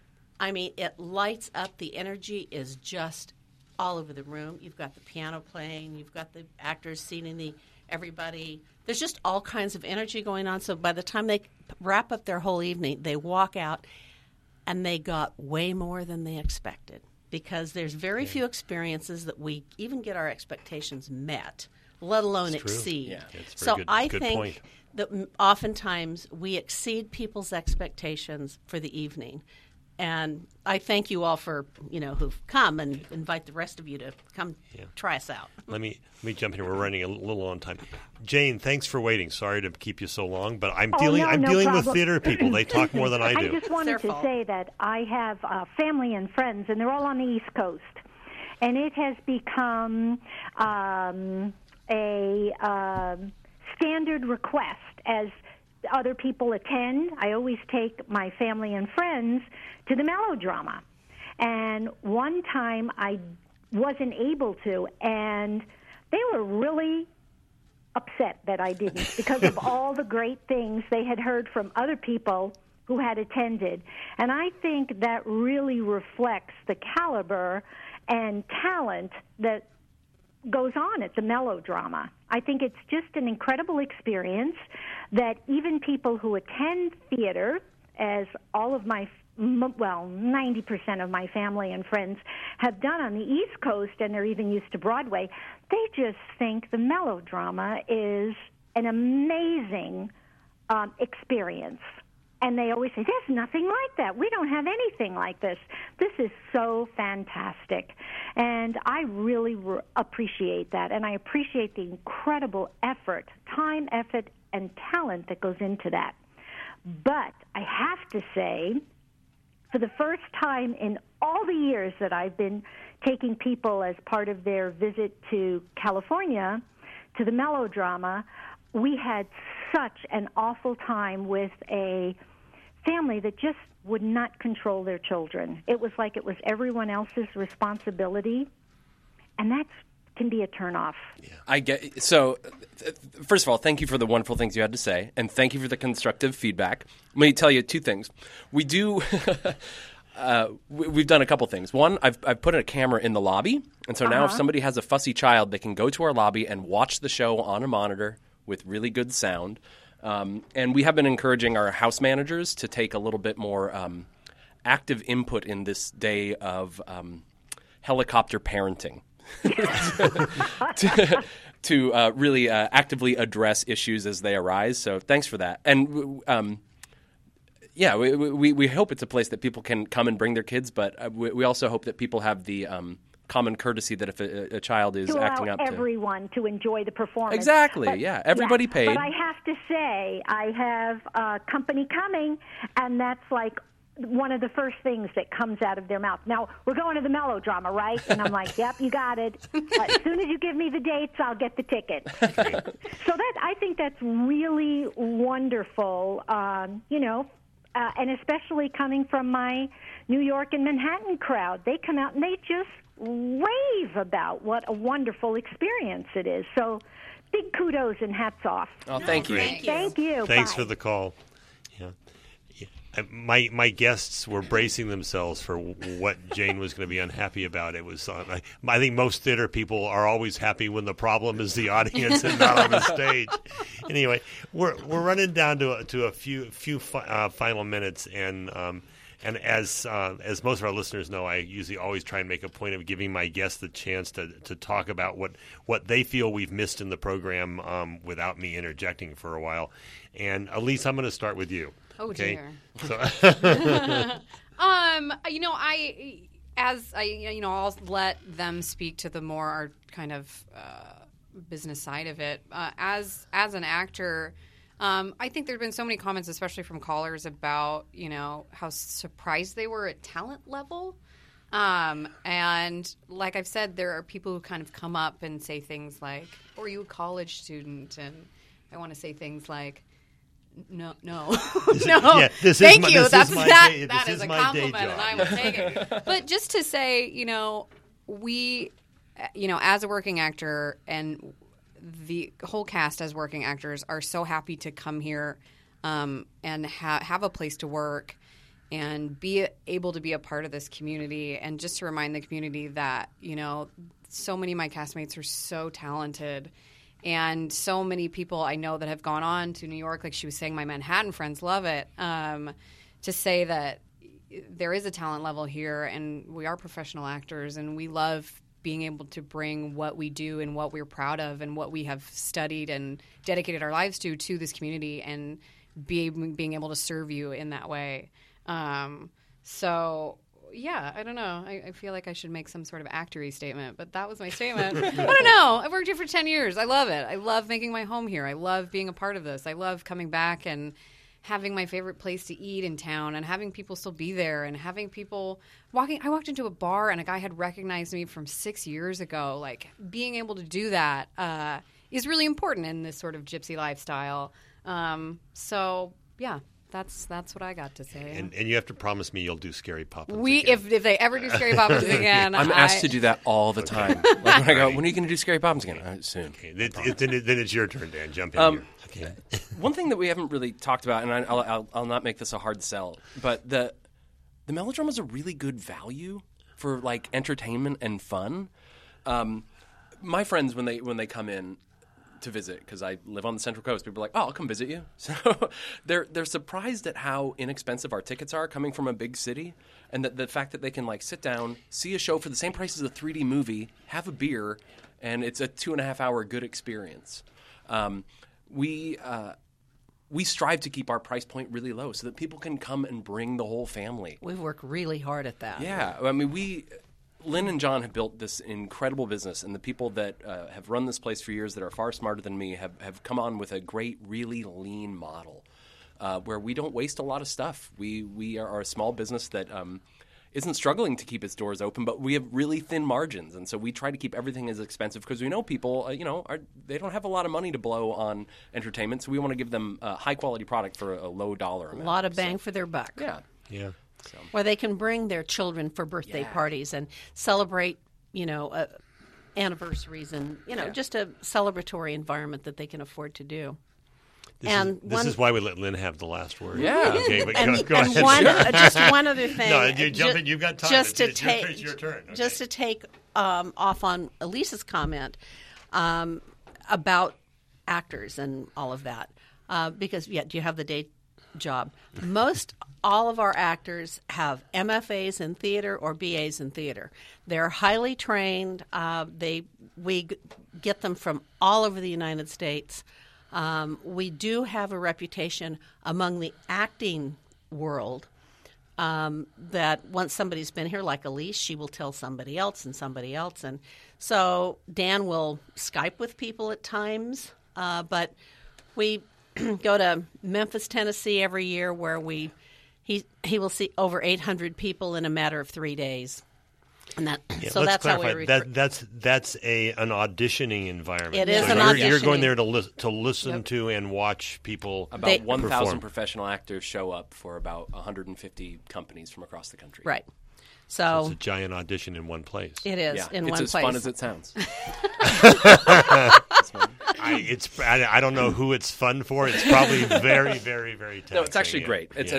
I mean, it lights up. The energy is just all over the room. You've got the piano playing. You've got the actors seating the everybody. There's just all kinds of energy going on. So by the time they wrap up their whole evening, they walk out, and they got way more than they expected. Because there's very few experiences that we even get our expectations met, let alone It's true. exceed. Yeah. It's a very So good- I good think point. that m- oftentimes we exceed people's expectations for the evening. And I thank you all for, you know, who've come, and invite the rest of you to come try us out. Let me let me jump in here. We're running a little on time. Jane, thanks for waiting. Sorry to keep you so long, but I'm Oh, dealing no, I'm no dealing with problem. theater people. They talk more than I I do. just wanted Their to fault. say that I have uh, family and friends, and they're all on the East Coast. And it has become um, a um, standard request as other people attend. I always take my family and friends to the Melodrama. And one time I wasn't able to, and they were really upset that I didn't because of all the great things they had heard from other people who had attended. And I think that really reflects the caliber and talent that goes on at the Melodrama. I think it's just an incredible experience that even people who attend theater, as all of my, well, ninety percent of my family and friends have done on the East Coast, and they're even used to Broadway, they just think the Melodrama is an amazing um, experience. And they always say, there's nothing like that. We don't have anything like this. This is so fantastic. And I really re- appreciate that. And I appreciate the incredible effort, time, effort, and talent that goes into that. But I have to say, for the first time in all the years that I've been taking people as part of their visit to California, to the Melodrama, we had such an awful time with a family that just would not control their children. It was like it was everyone else's responsibility, and that can be a turnoff. Yeah. I get so. First of all, thank you for the wonderful things you had to say, and thank you for the constructive feedback. Let me tell you two things. We do. Uh, we, we've done a couple things. One, I've I've put a camera in the lobby, and so now Uh-huh. if somebody has a fussy child, they can go to our lobby and watch the show on a monitor with really good sound. Um, and we have been encouraging our house managers to take a little bit more um, active input in this day of um, helicopter parenting. to to uh, really uh, actively address issues as they arise. So thanks for that. And um, yeah, we, we we hope it's a place that people can come and bring their kids, but uh, we, we also hope that people have the um, common courtesy that if a, a child is to acting allow up to everyone to enjoy the performance. Exactly, But- yeah. Everybody yeah. paid. But I have to say, I have uh, company coming, and that's like one of the first things that comes out of their mouth. Now, we're going to the melodrama, right? And I'm like, yep, you got it. Uh, as soon as you give me the dates, I'll get the ticket. So that I think that's really wonderful, um, you know, uh, and especially coming from my New York and Manhattan crowd. They come out and they just rave about what a wonderful experience it is. So big kudos and hats off. Oh, thank you. Thank you. Thank you. Thanks Bye. for the call. Yeah. Yeah. Uh, My my guests were bracing themselves for w- what Jane was going to be unhappy about. It was on. I, I think most theater people are always happy when the problem is the audience and not on the stage. Anyway, we're we're running down to a, to a few few fi- uh, final minutes, and um, and as uh, as most of our listeners know, I usually always try and make a point of giving my guests the chance to to talk about what what they feel we've missed in the program um, without me interjecting for a while. And Elise, I'm going to start with you. Oh, okay? dear. So Um, you know, I as I you know I'll let them speak to the more kind of uh, business side of it. Uh, as as an actor, um, I think there've been so many comments, especially from callers, about you know how surprised they were at talent level. Um, and like I've said, there are people who kind of come up and say things like, "Oh, are you a college student?" And I want to say things like, No, no, no. Yeah, this is Thank my- you. this is That's my that. day- this that is is a my day compliment, and job. I will take it. But just to say, you know, we, you know, as a working actor, and the whole cast as working actors are so happy to come here um, and ha- have a place to work and be able to be a part of this community. And just to remind the community that, you know, so many of my castmates are so talented. And so many people I know that have gone on to New York, like she was saying, my Manhattan friends love it, um, to say that there is a talent level here and we are professional actors and we love being able to bring what we do and what we're proud of and what we have studied and dedicated our lives to to this community and be, being able to serve you in that way. Um, so... Yeah, I don't know. I, I feel like I should make some sort of actory statement, but that was my statement. I don't know. I've worked here for ten years. I love it. I love making my home here. I love being a part of this. I love coming back and having my favorite place to eat in town and having people still be there and having people walking. I walked into a bar and a guy had recognized me from six years ago. Like, being able to do that uh, is really important in this sort of gypsy lifestyle. Um, so, yeah. That's that's what I got to say. and, and you have to promise me you'll do Scary Poppins. We again. if if they ever do Scary Poppins again, I'm I, asked to do that all the time. Like when I go, when are you going to do Scary Poppins again? Uh, soon. Okay, it, it, then, it, then it's your turn, Dan. Jump in Um, here. Okay. One thing that we haven't really talked about, and I, I'll, I'll, I'll not make this a hard sell, but the the melodrama is a really good value for like entertainment and fun. Um, my friends, when they when they come in to visit, because I live on the Central Coast, people are like, "Oh, I'll come visit you." So they're they're surprised at how inexpensive our tickets are coming from a big city, and that the fact that they can like sit down, see a show for the same price as a three D movie, have a beer, and it's a two and a half hour good experience. Um, we uh, we strive to keep our price point really low so that people can come and bring the whole family. We've worked really hard at that. Yeah, I mean, we, Lynn and John have built this incredible business, and the people that uh, have run this place for years that are far smarter than me have, have come on with a great, really lean model uh, where we don't waste a lot of stuff. We we are a small business that um, isn't struggling to keep its doors open, but we have really thin margins, and so we try to keep everything as expensive because we know people, uh, you know, are they don't have a lot of money to blow on entertainment, so we want to give them a high quality product for a low dollar amount. A lot of bang so, for their buck. Yeah, yeah. So. Where they can bring their children for birthday Yeah. parties and celebrate, you know, uh, anniversaries and you know Yeah. just a celebratory environment that they can afford to do. This and is, this one, is why we let Lynn have the last word. Yeah. Okay, but and, go, go and ahead. one, Sure. uh, just one other thing. No, you're ju- jumping. You've got time. Just It's- to it's your- take, it's your turn. Okay. Just to take um, off on Elise's comment um, about actors and all of that, uh, because yeah, do you have the day job? Most all of our actors have M F As in theater or B As in theater. They're highly trained. Uh, they we g- get them from all over the United States. Um, we do have a reputation among the acting world um, that once somebody's been here, like Elise, she will tell somebody else and somebody else. And so Dan will Skype with people at times, uh, but we go to Memphis, Tennessee every year where we he he will see over eight hundred people in a matter of three days. And that, Yeah, so let's that's clarify. how we recruit. that, that's that's a an auditioning environment. It is so an you're, You're auditioning. going there to lis- to listen Yep. to and watch people About They- one thousand perform. professional actors show up for about one hundred fifty companies from across the country. Right. It's So a giant audition in one place. it is Yeah, in it's one as place. fun as it sounds. I, it's I, I don't know who it's fun for. It's probably very, very, very taxing. No, it's actually yeah. great. It's Yeah.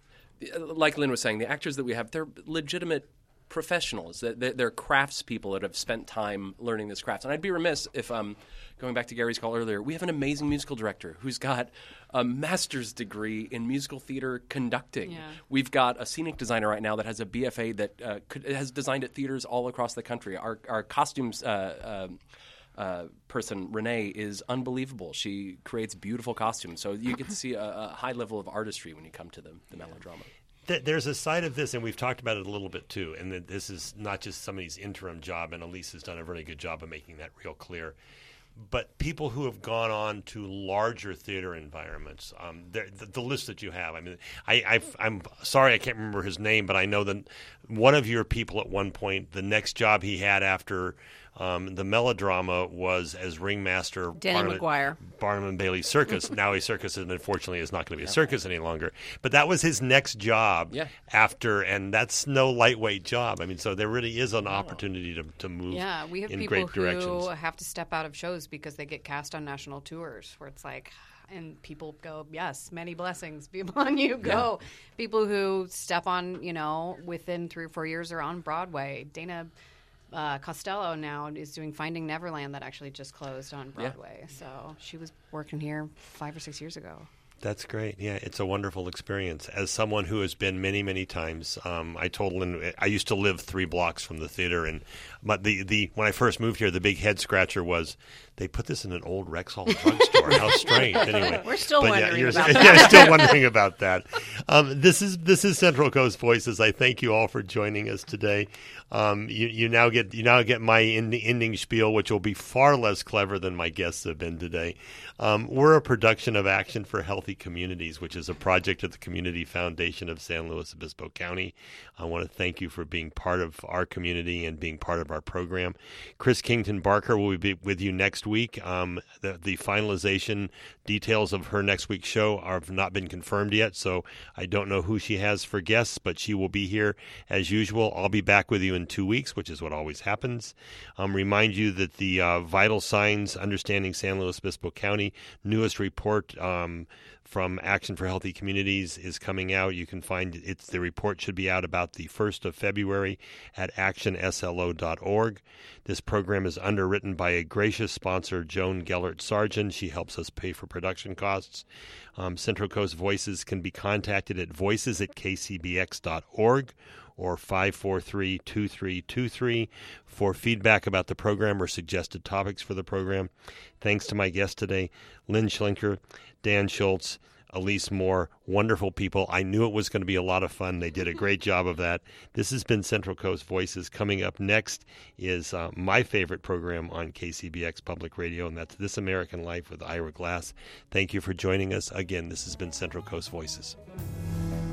a, uh, like Lynn was saying, the actors that we have, they're legitimate professionals. They're, they're craftspeople that have spent time learning this craft. And I'd be remiss if, um, going back to Gary's call earlier, we have an amazing musical director who's got a master's degree in musical theater conducting. Yeah. We've got a scenic designer right now that has a B F A that uh, could, has designed at theaters all across the country. Our, our costumes uh, um, uh, person, Renee, is unbelievable. She creates beautiful costumes. So you get to see a, a high level of artistry when you come to the, the melodrama. Th- There's a side of this, and we've talked about it a little bit too, and that this is not just somebody's interim job, and Elise has done a really good job of making that real clear. But people who have gone on to larger theater environments, um, the, the list that you have, I mean, I, I've, I'm sorry I can't remember his name, but I know that one of your people at one point, the next job he had after um, the melodrama was as ringmaster Danny Barnum, McGuire. Barnum and Bailey Circus. Now a circus, and unfortunately, is not going to be a circus any longer. But that was his next job Yeah. after, and that's no lightweight job. I mean, so there really is an opportunity to, to move Yeah, we have in people great directions. who have to step out of shows because they get cast on national tours where it's like, and people go, yes, many blessings be upon you, go. People who step on, you know, within three or four years are on Broadway. Dana uh, Costello now is doing Finding Neverland that actually just closed on Broadway. So she was working here five or six years ago. That's great. Yeah, it's a wonderful experience. As someone who has been many, many times, um, I told Lynn, I used to live three blocks from the theater, and but the, the when I first moved here, the big head scratcher was they put this in an old Rexall drugstore. How strange. Anyway, We're still but wondering yeah, you're, about yeah, that. still wondering about that. Um, this is this is Central Coast Voices. I thank you all for joining us today. Um, you, you now get you now get my end, ending spiel, which will be far less clever than my guests have been today. Um, we're a production of Action for Healthy Communities, which is a project of the Community Foundation of San Luis Obispo County. I want to thank you for being part of our community and being part of our program. Chris Kington Barker will be with you next week. Um, the, the finalization details of her next week's show have not been confirmed yet, so I don't know who she has for guests, but she will be here as usual. I'll be back with you in two weeks, which is what always happens. Um, remind you that the uh, Vital Signs Understanding San Luis Obispo County newest report um, from Action for Healthy Communities is coming out. You can find it's the report should be out about the first of February at action s l o dot org. This program is underwritten by a gracious sponsor, Joan Gellert Sargent. She helps us pay for production costs. Um, Central Coast Voices can be contacted at voices at k c b x dot org or five four three, two three two three for feedback about the program or suggested topics for the program. Thanks to my guests today, Lynn Schlenker, Dan Schultz, Elise Moore, wonderful people. I knew it was going to be a lot of fun. They did a great job of that. This has been Central Coast Voices. Coming up next is uh, my favorite program on K C B X Public Radio, and that's This American Life with Ira Glass. Thank you for joining us. Again, this has been Central Coast Voices.